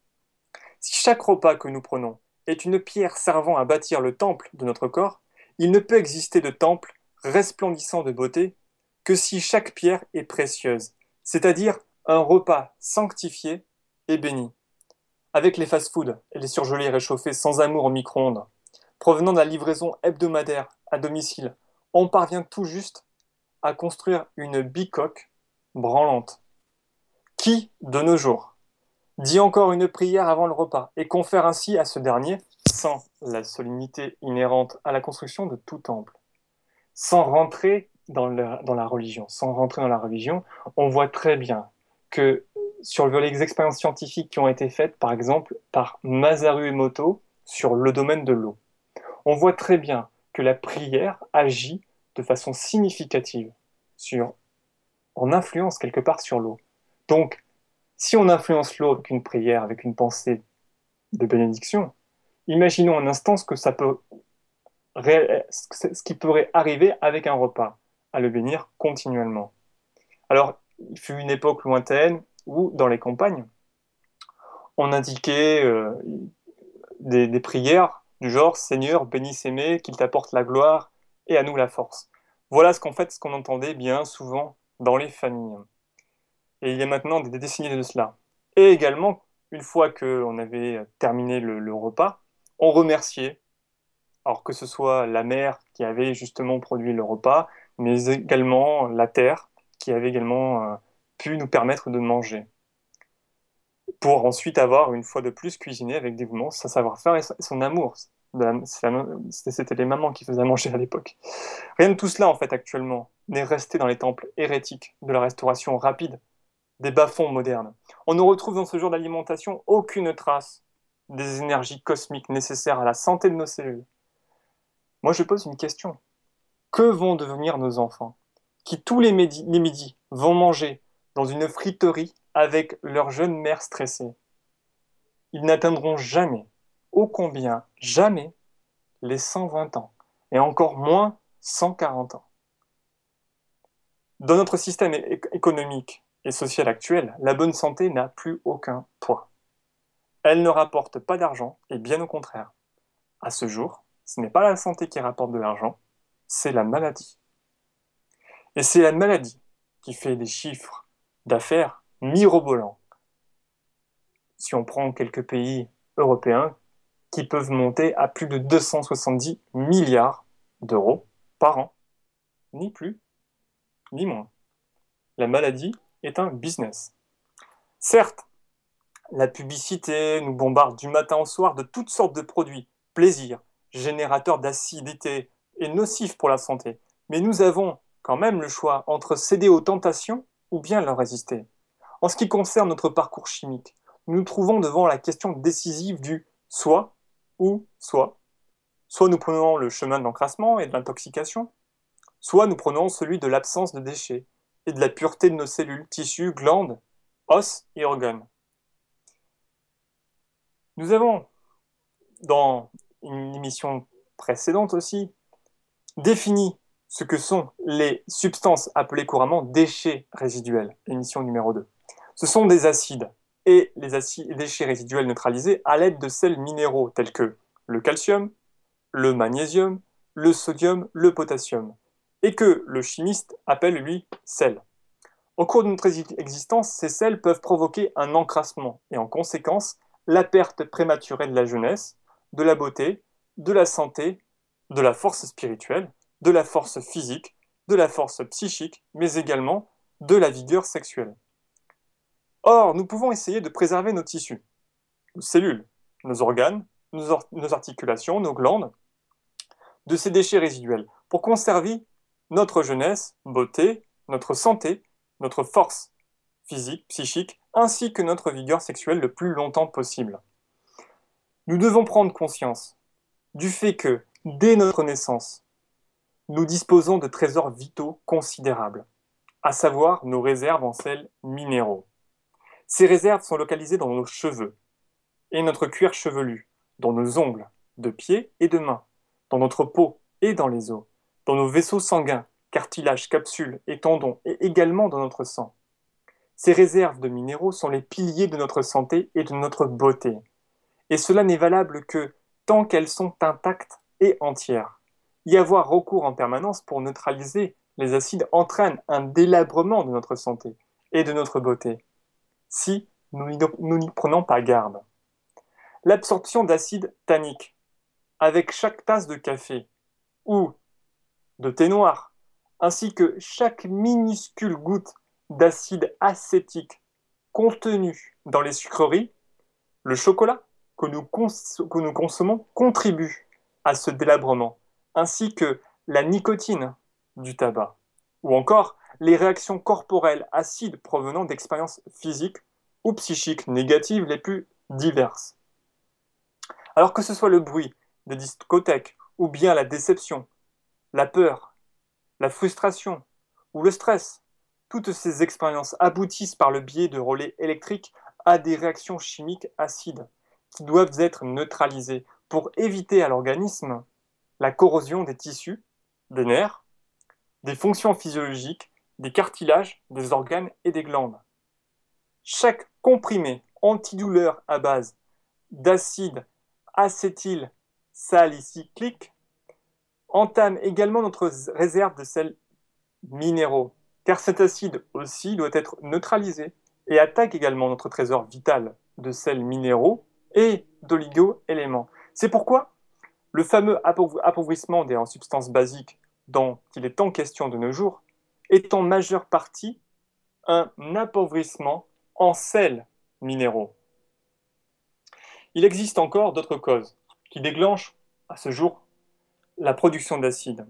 Si chaque repas que nous prenons est une pierre servant à bâtir le temple de notre corps, il ne peut exister de temple resplendissant de beauté que si chaque pierre est précieuse, c'est-à-dire un repas sanctifié et béni. Avec les fast-foods et les surgelés réchauffés sans amour au micro-ondes, provenant de la livraison hebdomadaire à domicile, on parvient tout juste à construire une bicoque branlante. Qui, de nos jours, dit encore une prière avant le repas et confère ainsi à ce dernier, sans la solennité inhérente à la construction de tout temple. Sans rentrer dans, le, dans la religion, sans rentrer dans la religion, on voit très bien que sur le volet des expériences scientifiques qui ont été faites, par exemple, par Masaru Emoto sur le domaine de l'eau, on voit très bien que la prière agit de façon significative sur, en influence quelque part sur l'eau. Donc, si on influence l'eau avec une prière, avec une pensée de bénédiction, imaginons un instant ce que ça peut, ce qui pourrait arriver avec un repas, à le bénir continuellement. Alors, il fut une époque lointaine où, dans les campagnes, on indiquait euh, des, des prières du genre « Seigneur, bénis ces qu'il t'apporte la gloire et à nous la force ». Voilà ce qu'en fait, ce qu'on entendait bien souvent dans les familles. Et il y a maintenant des décennies de cela. Et également, une fois qu'on avait terminé le, le repas, on remerciait, alors que ce soit la mère qui avait justement produit le repas, mais également la terre qui avait également euh, pu nous permettre de manger. Pour ensuite avoir, une fois de plus, cuisiné avec dévouement, sa savoir-faire et son amour. C'était les mamans qui faisaient manger à l'époque. Rien de tout cela, en fait, actuellement, n'est resté dans les temples hérétiques de la restauration rapide, des bas-fonds modernes. On ne retrouve dans ce genre d'alimentation aucune trace des énergies cosmiques nécessaires à la santé de nos cellules. Moi, je pose une question. Que vont devenir nos enfants, qui tous les midis, les midis vont manger dans une friterie avec leur jeune mère stressée? Ils n'atteindront jamais, ô combien jamais, les cent vingt ans, et encore moins cent quarante ans. Dans notre système économique et social actuel, la bonne santé n'a plus aucun poids. Elle ne rapporte pas d'argent, et bien au contraire. À ce jour, ce n'est pas la santé qui rapporte de l'argent, c'est la maladie. Et c'est la maladie qui fait des chiffres d'affaires mirobolants. Si on prend quelques pays européens qui peuvent monter à plus de deux cent soixante-dix milliards d'euros par an, ni plus, ni moins. La maladie est un business. Certes, la publicité nous bombarde du matin au soir de toutes sortes de produits, plaisir, générateurs d'acidité et nocifs pour la santé, mais nous avons quand même le choix entre céder aux tentations ou bien leur résister. En ce qui concerne notre parcours chimique, nous nous trouvons devant la question décisive du soit ou soit. Soit nous prenons le chemin de l'encrassement et de l'intoxication, soit nous prenons celui de l'absence de déchets et de la pureté de nos cellules, tissus, glandes, os et organes. Nous avons, dans une émission précédente aussi, défini ce que sont les substances appelées couramment déchets résiduels, émission numéro deux. Ce sont des acides et les acides et déchets résiduels neutralisés à l'aide de sels minéraux tels que le calcium, le magnésium, le sodium, le potassium, et que le chimiste appelle lui sel. Au cours de notre existence, ces sels peuvent provoquer un encrassement et en conséquence la perte prématurée de la jeunesse, de la beauté, de la santé, de la force spirituelle, de la force physique, de la force psychique, mais également de la vigueur sexuelle. Or, nous pouvons essayer de préserver nos tissus, nos cellules, nos organes, nos, or- nos articulations, nos glandes, de ces déchets résiduels, pour conserver notre jeunesse, beauté, notre santé, notre force physique, psychique, ainsi que notre vigueur sexuelle le plus longtemps possible. Nous devons prendre conscience du fait que, dès notre naissance, nous disposons de trésors vitaux considérables, à savoir nos réserves en sels minéraux. Ces réserves sont localisées dans nos cheveux et notre cuir chevelu, dans nos ongles de pieds et de mains, dans notre peau et dans les os, dans nos vaisseaux sanguins, cartilages, capsules et tendons, et également dans notre sang. Ces réserves de minéraux sont les piliers de notre santé et de notre beauté. Et cela n'est valable que tant qu'elles sont intactes et entières. Y avoir recours en permanence pour neutraliser les acides entraîne un délabrement de notre santé et de notre beauté, si nous n'y prenons pas garde. L'absorption d'acide tannique, avec chaque tasse de café ou de thé noir, ainsi que chaque minuscule goutte d'acide acétique contenu dans les sucreries, le chocolat que nous, cons que nous consommons contribue à ce délabrement, ainsi que la nicotine du tabac, ou encore les réactions corporelles acides provenant d'expériences physiques ou psychiques négatives les plus diverses. Alors que ce soit le bruit des discothèques, ou bien la déception, la peur, la frustration ou le stress, toutes ces expériences aboutissent par le biais de relais électriques à des réactions chimiques acides qui doivent être neutralisées pour éviter à l'organisme la corrosion des tissus, des nerfs, des fonctions physiologiques, des cartilages, des organes et des glandes. Chaque comprimé antidouleur à base d'acide acétylsalicylique entame également notre réserve de sels minéraux, car cet acide aussi doit être neutralisé et attaque également notre trésor vital de sels minéraux et d'oligo-éléments. C'est pourquoi le fameux appauvrissement des substances basiques dont il est en question de nos jours est en majeure partie un appauvrissement en sels minéraux. Il existe encore d'autres causes qui déclenchent à ce jour la production d'acide.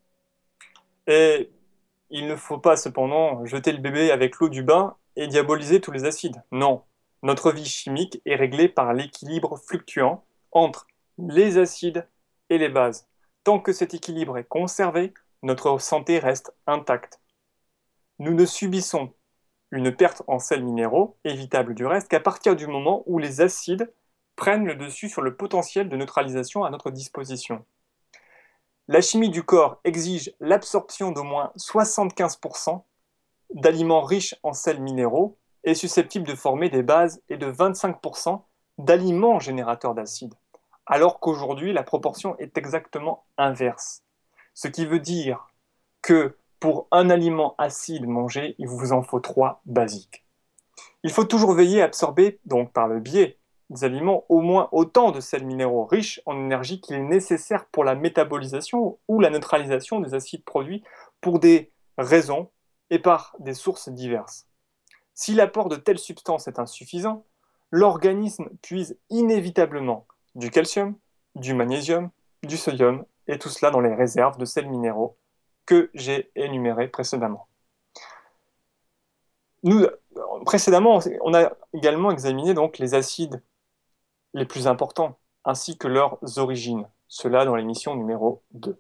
Et il ne faut pas cependant jeter le bébé avec l'eau du bain et diaboliser tous les acides. Non, Notre vie chimique est réglée par l'équilibre fluctuant entre les acides et les bases. Tant que cet équilibre est conservé, notre santé reste intacte. Nous ne subissons une perte en sels minéraux, évitable du reste, qu'à partir du moment où les acides prennent le dessus sur le potentiel de neutralisation à notre disposition. La chimie du corps exige l'absorption d'au moins soixante-quinze pour cent d'aliments riches en sels minéraux et susceptibles de former des bases et de vingt-cinq pour cent d'aliments générateurs d'acides, alors qu'aujourd'hui la proportion est exactement inverse. Ce qui veut dire que pour un aliment acide mangé, il vous en faut trois basiques. Il faut toujours veiller à absorber, donc par le biais des aliments, au moins autant de sels minéraux riches en énergie qu'il est nécessaire pour la métabolisation ou la neutralisation des acides produits pour des raisons et par des sources diverses. Si l'apport de telles substances est insuffisant, l'organisme puise inévitablement du calcium, du magnésium, du sodium, et tout cela dans les réserves de sels minéraux que j'ai énumérées précédemment. Nous, précédemment, on a également examiné donc les acides les plus importants, ainsi que leurs origines, cela dans l'émission numéro deux.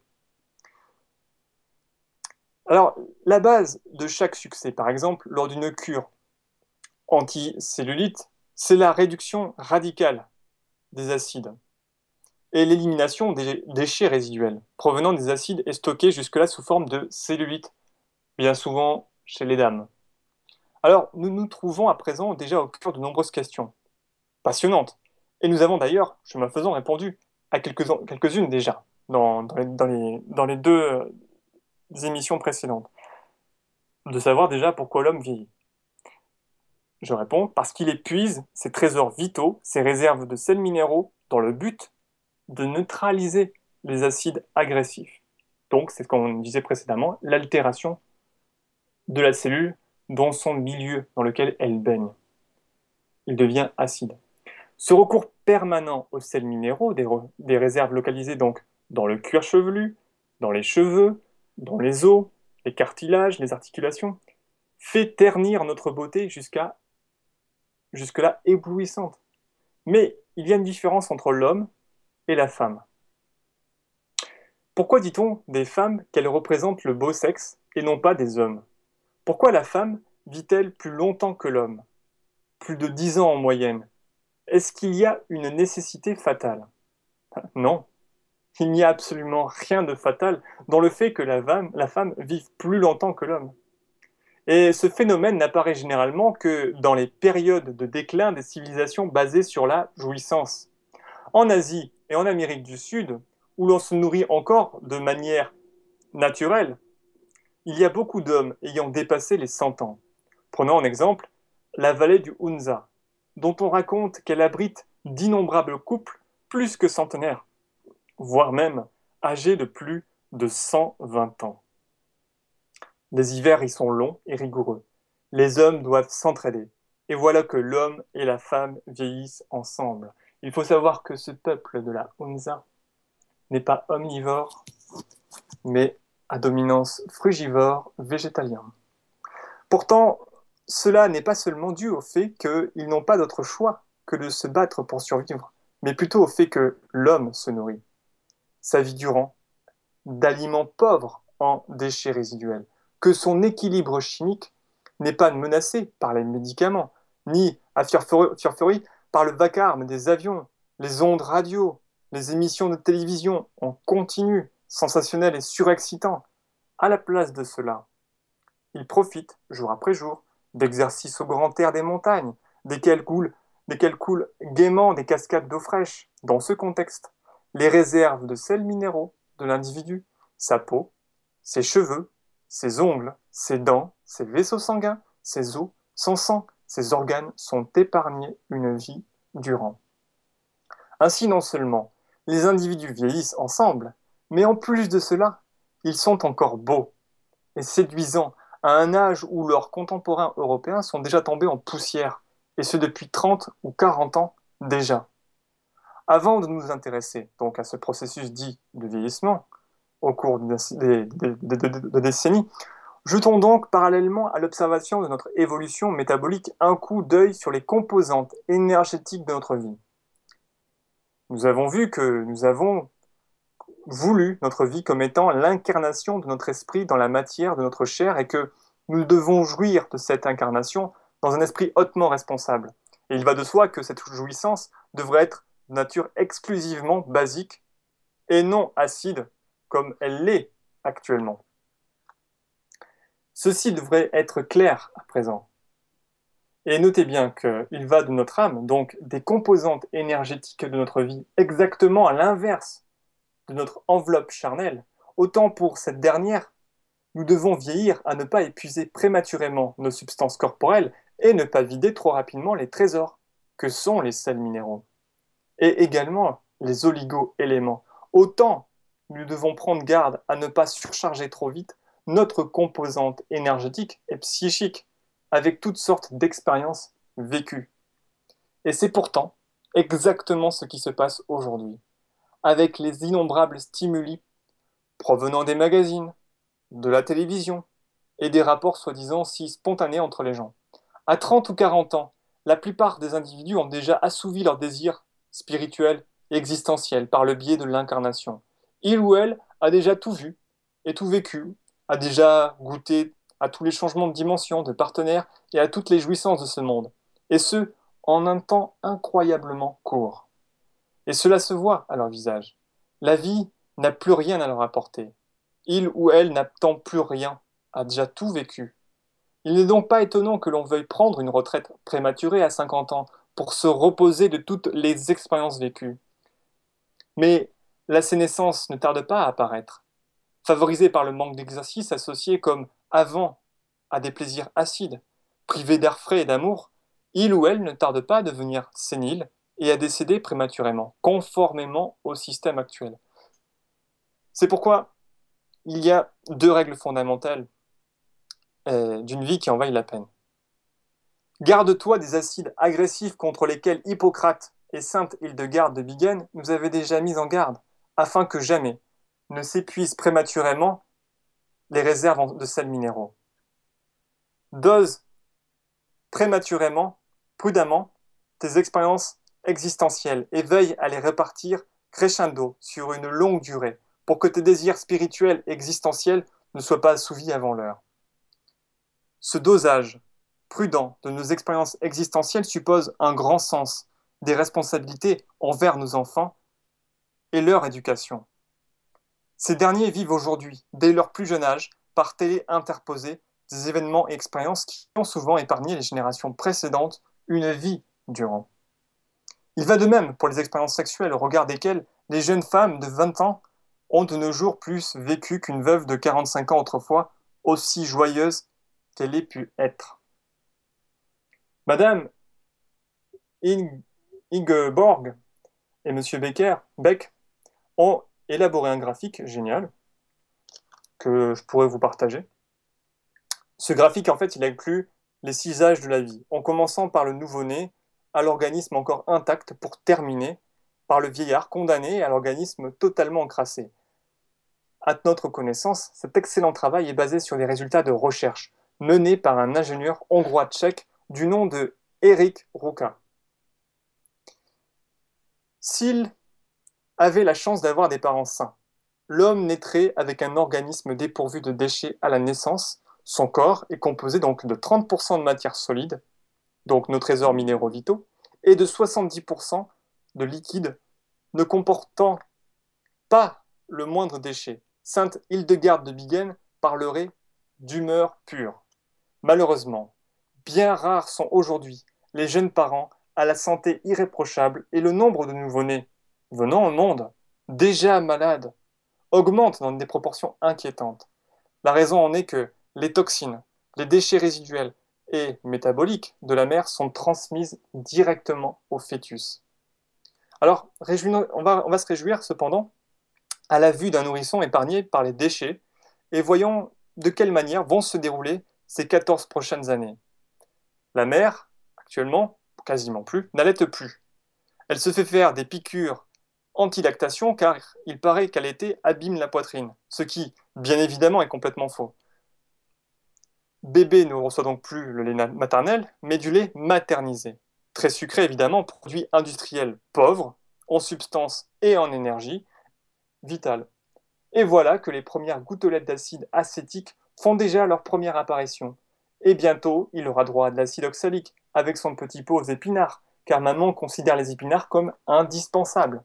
Alors, la base de chaque succès, par exemple, lors d'une cure anticellulite, c'est la réduction radicale des acides et l'élimination des déchets résiduels provenant des acides et stockés jusque-là sous forme de cellulite, bien souvent chez les dames. Alors, nous nous trouvons à présent déjà au cœur de nombreuses questions passionnantes. Et nous avons d'ailleurs, chemin faisant, répondu à quelques, quelques-unes déjà dans, dans, les, dans, les, dans les deux euh, émissions précédentes. De savoir déjà pourquoi l'homme vieillit. Je réponds parce qu'il épuise ses trésors vitaux, ses réserves de sels minéraux, dans le but de neutraliser les acides agressifs. Donc, c'est ce qu'on disait précédemment, l'altération de la cellule dans son milieu dans lequel elle baigne. Il devient acide. Ce recours permanent aux sels minéraux, des, re, des réserves localisées donc dans le cuir chevelu, dans les cheveux, dans les os, les cartilages, les articulations, fait ternir notre beauté jusqu'à jusque-là éblouissante. Mais il y a une différence entre l'homme et la femme. Pourquoi dit-on des femmes qu'elles représentent le beau sexe et non pas des hommes? Pourquoi la femme vit-elle plus longtemps que l'homme? Plus de dix ans en moyenne. Est-ce qu'il y a une nécessité fatale? Non. Il n'y a absolument rien de fatal dans le fait que la femme, la femme vive plus longtemps que l'homme. Et ce phénomène n'apparaît généralement que dans les périodes de déclin des civilisations basées sur la jouissance. En Asie et en Amérique du Sud, où l'on se nourrit encore de manière naturelle, il y a beaucoup d'hommes ayant dépassé les cent ans. Prenons en exemple la vallée du Hunza, dont on raconte qu'elle abrite d'innombrables couples plus que centenaires, voire même âgés de plus de cent vingt ans. Les hivers y sont longs et rigoureux. Les hommes doivent s'entraider. Et voilà que l'homme et la femme vieillissent ensemble. Il faut savoir que ce peuple de la Hunza n'est pas omnivore, mais à dominance frugivore végétalien. Pourtant, cela n'est pas seulement dû au fait qu'ils n'ont pas d'autre choix que de se battre pour survivre, mais plutôt au fait que l'homme se nourrit, sa vie durant, d'aliments pauvres en déchets résiduels, que son équilibre chimique n'est pas menacé par les médicaments, ni à furfuri par le vacarme des avions, les ondes radio, les émissions de télévision en continu, sensationnelles et surexcitants. À la place de cela, il profite, jour après jour, d'exercices au grand air des montagnes, desquelles coulent, desquelles coulent gaiement des cascades d'eau fraîche. Dans ce contexte, les réserves de sels minéraux de l'individu, sa peau, ses cheveux, ses ongles, ses dents, ses vaisseaux sanguins, ses os, son sang, ses organes sont épargnés une vie durant. Ainsi, non seulement les individus vieillissent ensemble, mais en plus de cela, ils sont encore beaux et séduisants à un âge où leurs contemporains européens sont déjà tombés en poussière, et ce depuis trente ou quarante ans déjà. Avant de nous intéresser donc à ce processus dit de vieillissement, au cours de, de, de, de, de décennies, Jetons donc, parallèlement à l'observation de notre évolution métabolique, un coup d'œil sur les composantes énergétiques de notre vie. Nous avons vu que nous avons voulu notre vie comme étant l'incarnation de notre esprit dans la matière de notre chair et que nous devons jouir de cette incarnation dans un esprit hautement responsable. Et il va de soi que cette jouissance devrait être de nature exclusivement basique et non acide comme elle l'est actuellement. Ceci devrait être clair à présent. Et notez bien qu'il va de notre âme, donc des composantes énergétiques de notre vie, exactement à l'inverse de notre enveloppe charnelle. Autant pour cette dernière, nous devons vieillir à ne pas épuiser prématurément nos substances corporelles et ne pas vider trop rapidement les trésors que sont les sels minéraux. Et également les oligo-éléments. Autant nous devons prendre garde à ne pas surcharger trop vite notre composante énergétique et psychique avec toutes sortes d'expériences vécues. Et c'est pourtant exactement ce qui se passe aujourd'hui, avec les innombrables stimuli provenant des magazines, de la télévision et des rapports soi-disant si spontanés entre les gens. À trente ou quarante ans, la plupart des individus ont déjà assouvi leurs désirs spirituels et existentiels par le biais de l'incarnation. Il ou elle a déjà tout vu et tout vécu, a déjà goûté à tous les changements de dimension, de partenaires et à toutes les jouissances de ce monde, et ce, en un temps incroyablement court. Et cela se voit à leur visage. La vie n'a plus rien à leur apporter. Il ou elle n'attend plus rien, a déjà tout vécu. Il n'est donc pas étonnant que l'on veuille prendre une retraite prématurée à cinquante ans pour se reposer de toutes les expériences vécues. Mais la sénescence ne tarde pas à apparaître, favorisée par le manque d'exercice associé comme avant à des plaisirs acides. Privé d'air frais et d'amour, il ou elle ne tarde pas à devenir sénile et à décéder prématurément, conformément au système actuel. C'est pourquoi il y a deux règles fondamentales euh, d'une vie qui en vaille la peine. Garde-toi des acides agressifs contre lesquels Hippocrate et sainte Hildegarde de Bingen nous avaient déjà mis en garde, afin que jamais ne s'épuisent prématurément les réserves de sels minéraux. Dose prématurément, prudemment, tes expériences existentielles et veille à les repartir crescendo sur une longue durée pour que tes désirs spirituels et existentiels ne soient pas assouvis avant l'heure. Ce dosage prudent de nos expériences existentielles suppose un grand sens des responsabilités envers nos enfants et leur éducation. Ces derniers vivent aujourd'hui, dès leur plus jeune âge, par télé interposée, des événements et expériences qui ont souvent épargné les générations précédentes une vie durant. Il va de même pour les expériences sexuelles au regard desquelles les jeunes femmes de vingt ans ont de nos jours plus vécu qu'une veuve de quarante-cinq ans autrefois, aussi joyeuse qu'elle ait pu être. Madame Ingeborg et Monsieur Becker, Beck ont élaboré un graphique génial que je pourrais vous partager. Ce graphique, en fait, il inclut les six âges de la vie, en commençant par le nouveau-né à l'organisme encore intact pour terminer par le vieillard condamné à l'organisme totalement encrassé. À notre connaissance, cet excellent travail est basé sur les résultats de recherche menés par un ingénieur hongrois tchèque du nom de Erik Ruka. S'il avait la chance d'avoir des parents sains, l'homme naîtrait avec un organisme dépourvu de déchets à la naissance. Son corps est composé donc de trente pour cent de matière solide, donc nos trésors minéraux vitaux, et de soixante-dix pour cent de liquide ne comportant pas le moindre déchet. Sainte Hildegarde de Bingen parlerait d'humeur pure. Malheureusement, bien rares sont aujourd'hui les jeunes parents à la santé irréprochable et le nombre de nouveau-nés venant au monde, déjà malades, augmente dans des proportions inquiétantes. La raison en est que les toxines, les déchets résiduels et métaboliques de la mère sont transmises directement au fœtus. Alors, on va, on va se réjouir cependant à la vue d'un nourrisson épargné par les déchets et voyons de quelle manière vont se dérouler ces quatorze prochaines années. La mère, actuellement, quasiment plus, n'allaite plus. Elle se fait faire des piqûres anti-lactation car il paraît qu'allaiter abîme la poitrine, ce qui, bien évidemment, est complètement faux. Bébé ne reçoit donc plus le lait maternel, mais du lait maternisé. Très sucré évidemment, produit industriel pauvre, en substances et en énergie vitale. Et voilà que les premières gouttelettes d'acide acétique font déjà leur première apparition. Et bientôt, il aura droit à de l'acide oxalique, avec son petit pot aux épinards, car maman considère les épinards comme indispensables.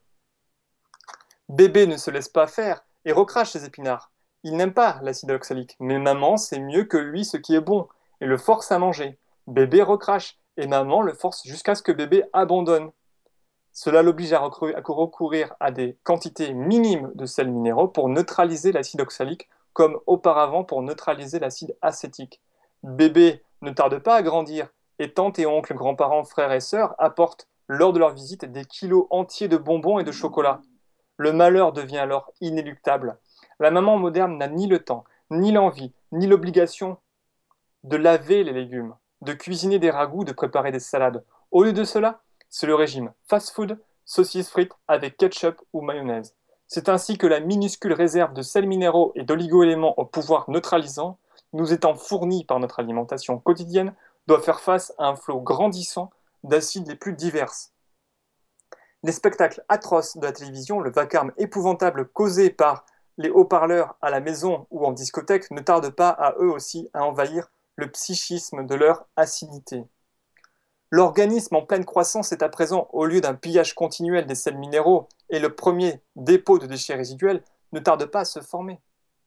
Bébé ne se laisse pas faire et recrache ses épinards. Il n'aime pas l'acide oxalique, mais maman sait mieux que lui ce qui est bon, et le force à manger. Bébé recrache, et maman le force jusqu'à ce que bébé abandonne. Cela l'oblige à recourir à des quantités minimes de sels minéraux pour neutraliser l'acide oxalique, comme auparavant pour neutraliser l'acide acétique. Bébé ne tarde pas à grandir, et tantes et oncles, grands-parents, frères et sœurs apportent, lors de leur visite, des kilos entiers de bonbons et de chocolat. Le malheur devient alors inéluctable. La maman moderne n'a ni le temps, ni l'envie, ni l'obligation de laver les légumes, de cuisiner des ragoûts, de préparer des salades. Au lieu de cela, c'est le régime fast-food, saucisses frites avec ketchup ou mayonnaise. C'est ainsi que la minuscule réserve de sels minéraux et d'oligo-éléments au pouvoir neutralisant, nous étant fournis par notre alimentation quotidienne, doit faire face à un flot grandissant d'acides les plus diverses. Les spectacles atroces de la télévision, le vacarme épouvantable causé par les haut-parleurs à la maison ou en discothèque ne tardent pas à eux aussi à envahir le psychisme de leur acidité. L'organisme en pleine croissance est à présent, au lieu d'un pillage continuel des sels minéraux et le premier dépôt de déchets résiduels, ne tarde pas à se former.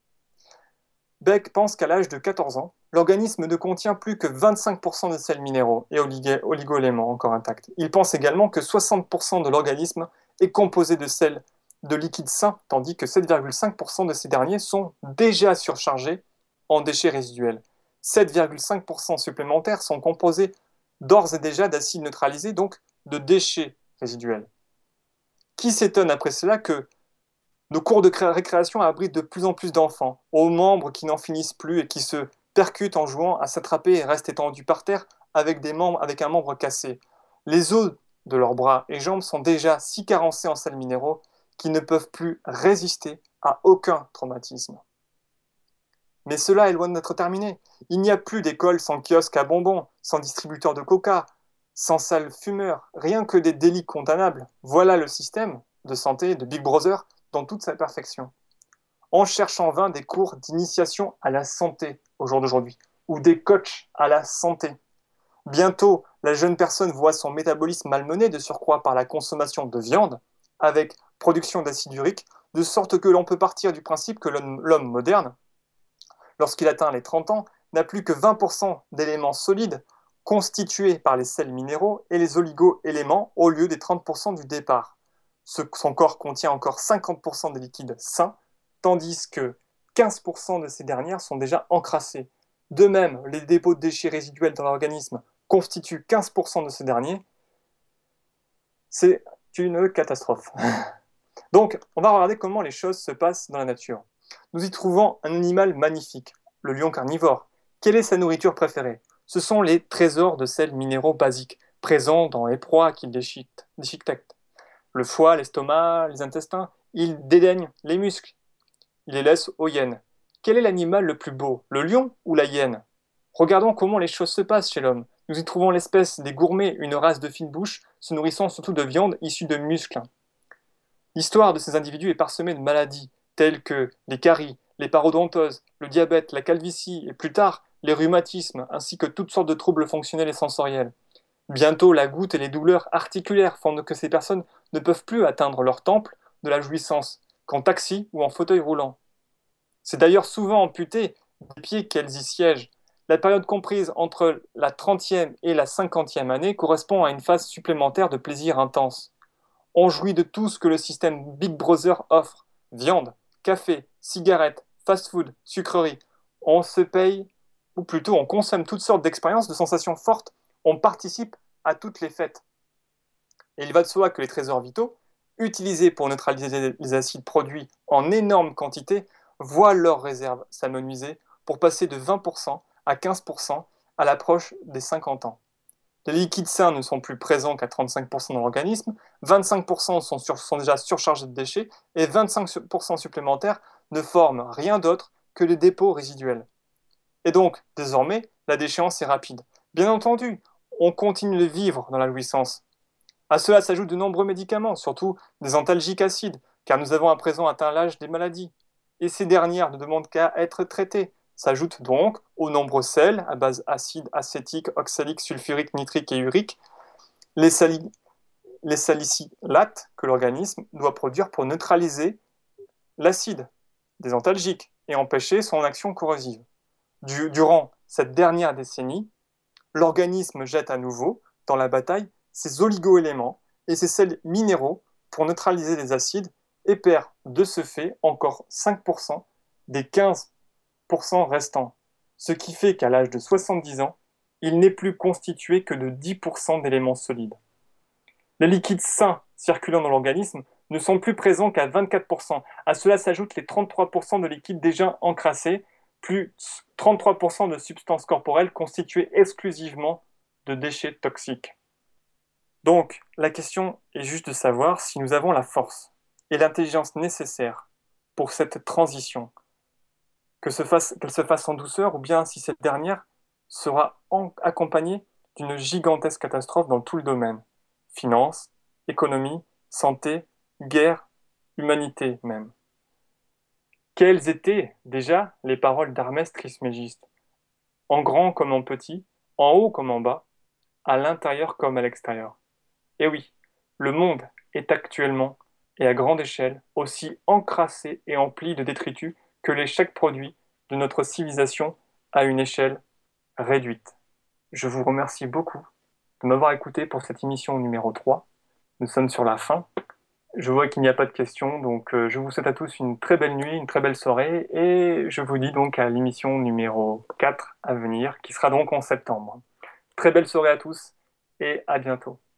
Beck pense qu'à l'âge de quatorze ans, l'organisme ne contient plus que vingt-cinq pour cent de sels minéraux et oligo-éléments encore intacts. Il pense également que soixante pour cent de l'organisme est composé de sels de liquide sain, tandis que sept virgule cinq pour cent de ces derniers sont déjà surchargés en déchets résiduels. sept virgule cinq pour cent supplémentaires sont composés d'ores et déjà d'acides neutralisés, donc de déchets résiduels. Qui s'étonne après cela que nos cours de récréation abritent de plus en plus d'enfants, aux membres qui n'en finissent plus et qui se percutent en jouant à s'attraper et restent étendus par terre avec, des membres, avec un membre cassé. Les os de leurs bras et jambes sont déjà si carencés en sels minéraux qu'ils ne peuvent plus résister à aucun traumatisme. Mais cela est loin d'être terminé. Il n'y a plus d'école sans kiosque à bonbons, sans distributeur de coca, sans salle fumeur, rien que des délits condamnables. Voilà le système de santé de Big Brother dans toute sa perfection. On cherche en vain des cours d'initiation à la santé au jour d'aujourd'hui, ou des coachs à la santé. Bientôt, la jeune personne voit son métabolisme malmené de surcroît par la consommation de viande, avec production d'acide urique, de sorte que l'on peut partir du principe que l'homme moderne, lorsqu'il atteint les trente ans, n'a plus que vingt pour cent d'éléments solides constitués par les sels minéraux et les oligo-éléments au lieu des trente pour cent du départ. Son corps contient encore cinquante pour cent des liquides sains, tandis que quinze pour cent de ces dernières sont déjà encrassées. De même, les dépôts de déchets résiduels dans l'organisme constituent quinze pour cent de ces derniers. C'est une catastrophe. Donc, on va regarder comment les choses se passent dans la nature. Nous y trouvons un animal magnifique, le lion carnivore. Quelle est sa nourriture préférée? Ce sont les trésors de sels minéraux basiques, présents dans les proies qu'il déchiquette. Le foie, l'estomac, les intestins, il dédaigne les muscles. Il les laisse aux hyènes. Quel est l'animal le plus beau, le lion ou la hyène? Regardons comment les choses se passent chez l'homme. Nous y trouvons l'espèce des gourmets, une race de fine bouche, se nourrissant surtout de viande issue de muscles. L'histoire de ces individus est parsemée de maladies, telles que les caries, les parodontoses, le diabète, la calvitie et plus tard les rhumatismes, ainsi que toutes sortes de troubles fonctionnels et sensoriels. Bientôt, la goutte et les douleurs articulaires font que ces personnes ne peuvent plus atteindre leur temple de la jouissance, qu'en taxi ou en fauteuil roulant. C'est d'ailleurs souvent amputé des pieds qu'elles y siègent. La période comprise entre la trentième et la cinquantième année correspond à une phase supplémentaire de plaisir intense. On jouit de tout ce que le système Big Brother offre. Viande, café, cigarettes, fast-food, sucreries. On se paye, ou plutôt on consomme toutes sortes d'expériences, de sensations fortes. On participe à toutes les fêtes. Et il va de soi que les trésors vitaux, utilisés pour neutraliser les acides produits en énorme quantité, voient leurs réserves s'amenuiser pour passer de vingt pour cent à quinze pour cent à l'approche des cinquante ans. Les liquides sains ne sont plus présents qu'à trente-cinq pour cent dans l'organisme, vingt-cinq pour cent sont, sur, sont déjà surchargés de déchets et vingt-cinq pour cent supplémentaires ne forment rien d'autre que les dépôts résiduels. Et donc, désormais, la déchéance est rapide. Bien entendu, on continue de vivre dans la jouissance. À cela s'ajoutent de nombreux médicaments, surtout des antalgiques acides, car nous avons à présent atteint l'âge des maladies. Et ces dernières ne demandent qu'à être traitées. S'ajoutent donc aux nombreux sels à base acide, acétique, oxalique, sulfurique, nitrique et urique, les, sali- les salicylates que l'organisme doit produire pour neutraliser l'acide des antalgiques et empêcher son action corrosive. Du- durant cette dernière décennie, l'organisme jette à nouveau dans la bataille ses oligoéléments et ses sels minéraux pour neutraliser les acides et perd de ce fait encore cinq pour cent des quinze pour cent restants, ce qui fait qu'à l'âge de soixante-dix ans, il n'est plus constitué que de dix pour cent d'éléments solides. Les liquides sains circulant dans l'organisme ne sont plus présents qu'à vingt-quatre pour cent. À cela s'ajoutent les trente-trois pour cent de liquides déjà encrassés, plus trente-trois pour cent de substances corporelles constituées exclusivement de déchets toxiques. Donc, la question est juste de savoir si nous avons la force et l'intelligence nécessaires pour cette transition, que se fasse, qu'elle se fasse en douceur ou bien si cette dernière sera en- accompagnée d'une gigantesque catastrophe dans tout le domaine. Finances, économie, santé, guerre, humanité même. Quelles étaient déjà les paroles d'Hermès Trismégiste, en grand comme en petit, en haut comme en bas, à l'intérieur comme à l'extérieur? Et oui, le monde est actuellement, et à grande échelle, aussi encrassé et empli de détritus que l'échec produit de notre civilisation à une échelle réduite. Je vous remercie beaucoup de m'avoir écouté pour cette émission numéro trois. Nous sommes sur la fin. Je vois qu'il n'y a pas de questions, donc euh, je vous souhaite à tous une très belle nuit, une très belle soirée, et je vous dis donc à l'émission numéro quatre à venir, qui sera donc en septembre. Très belle soirée à tous, et à bientôt.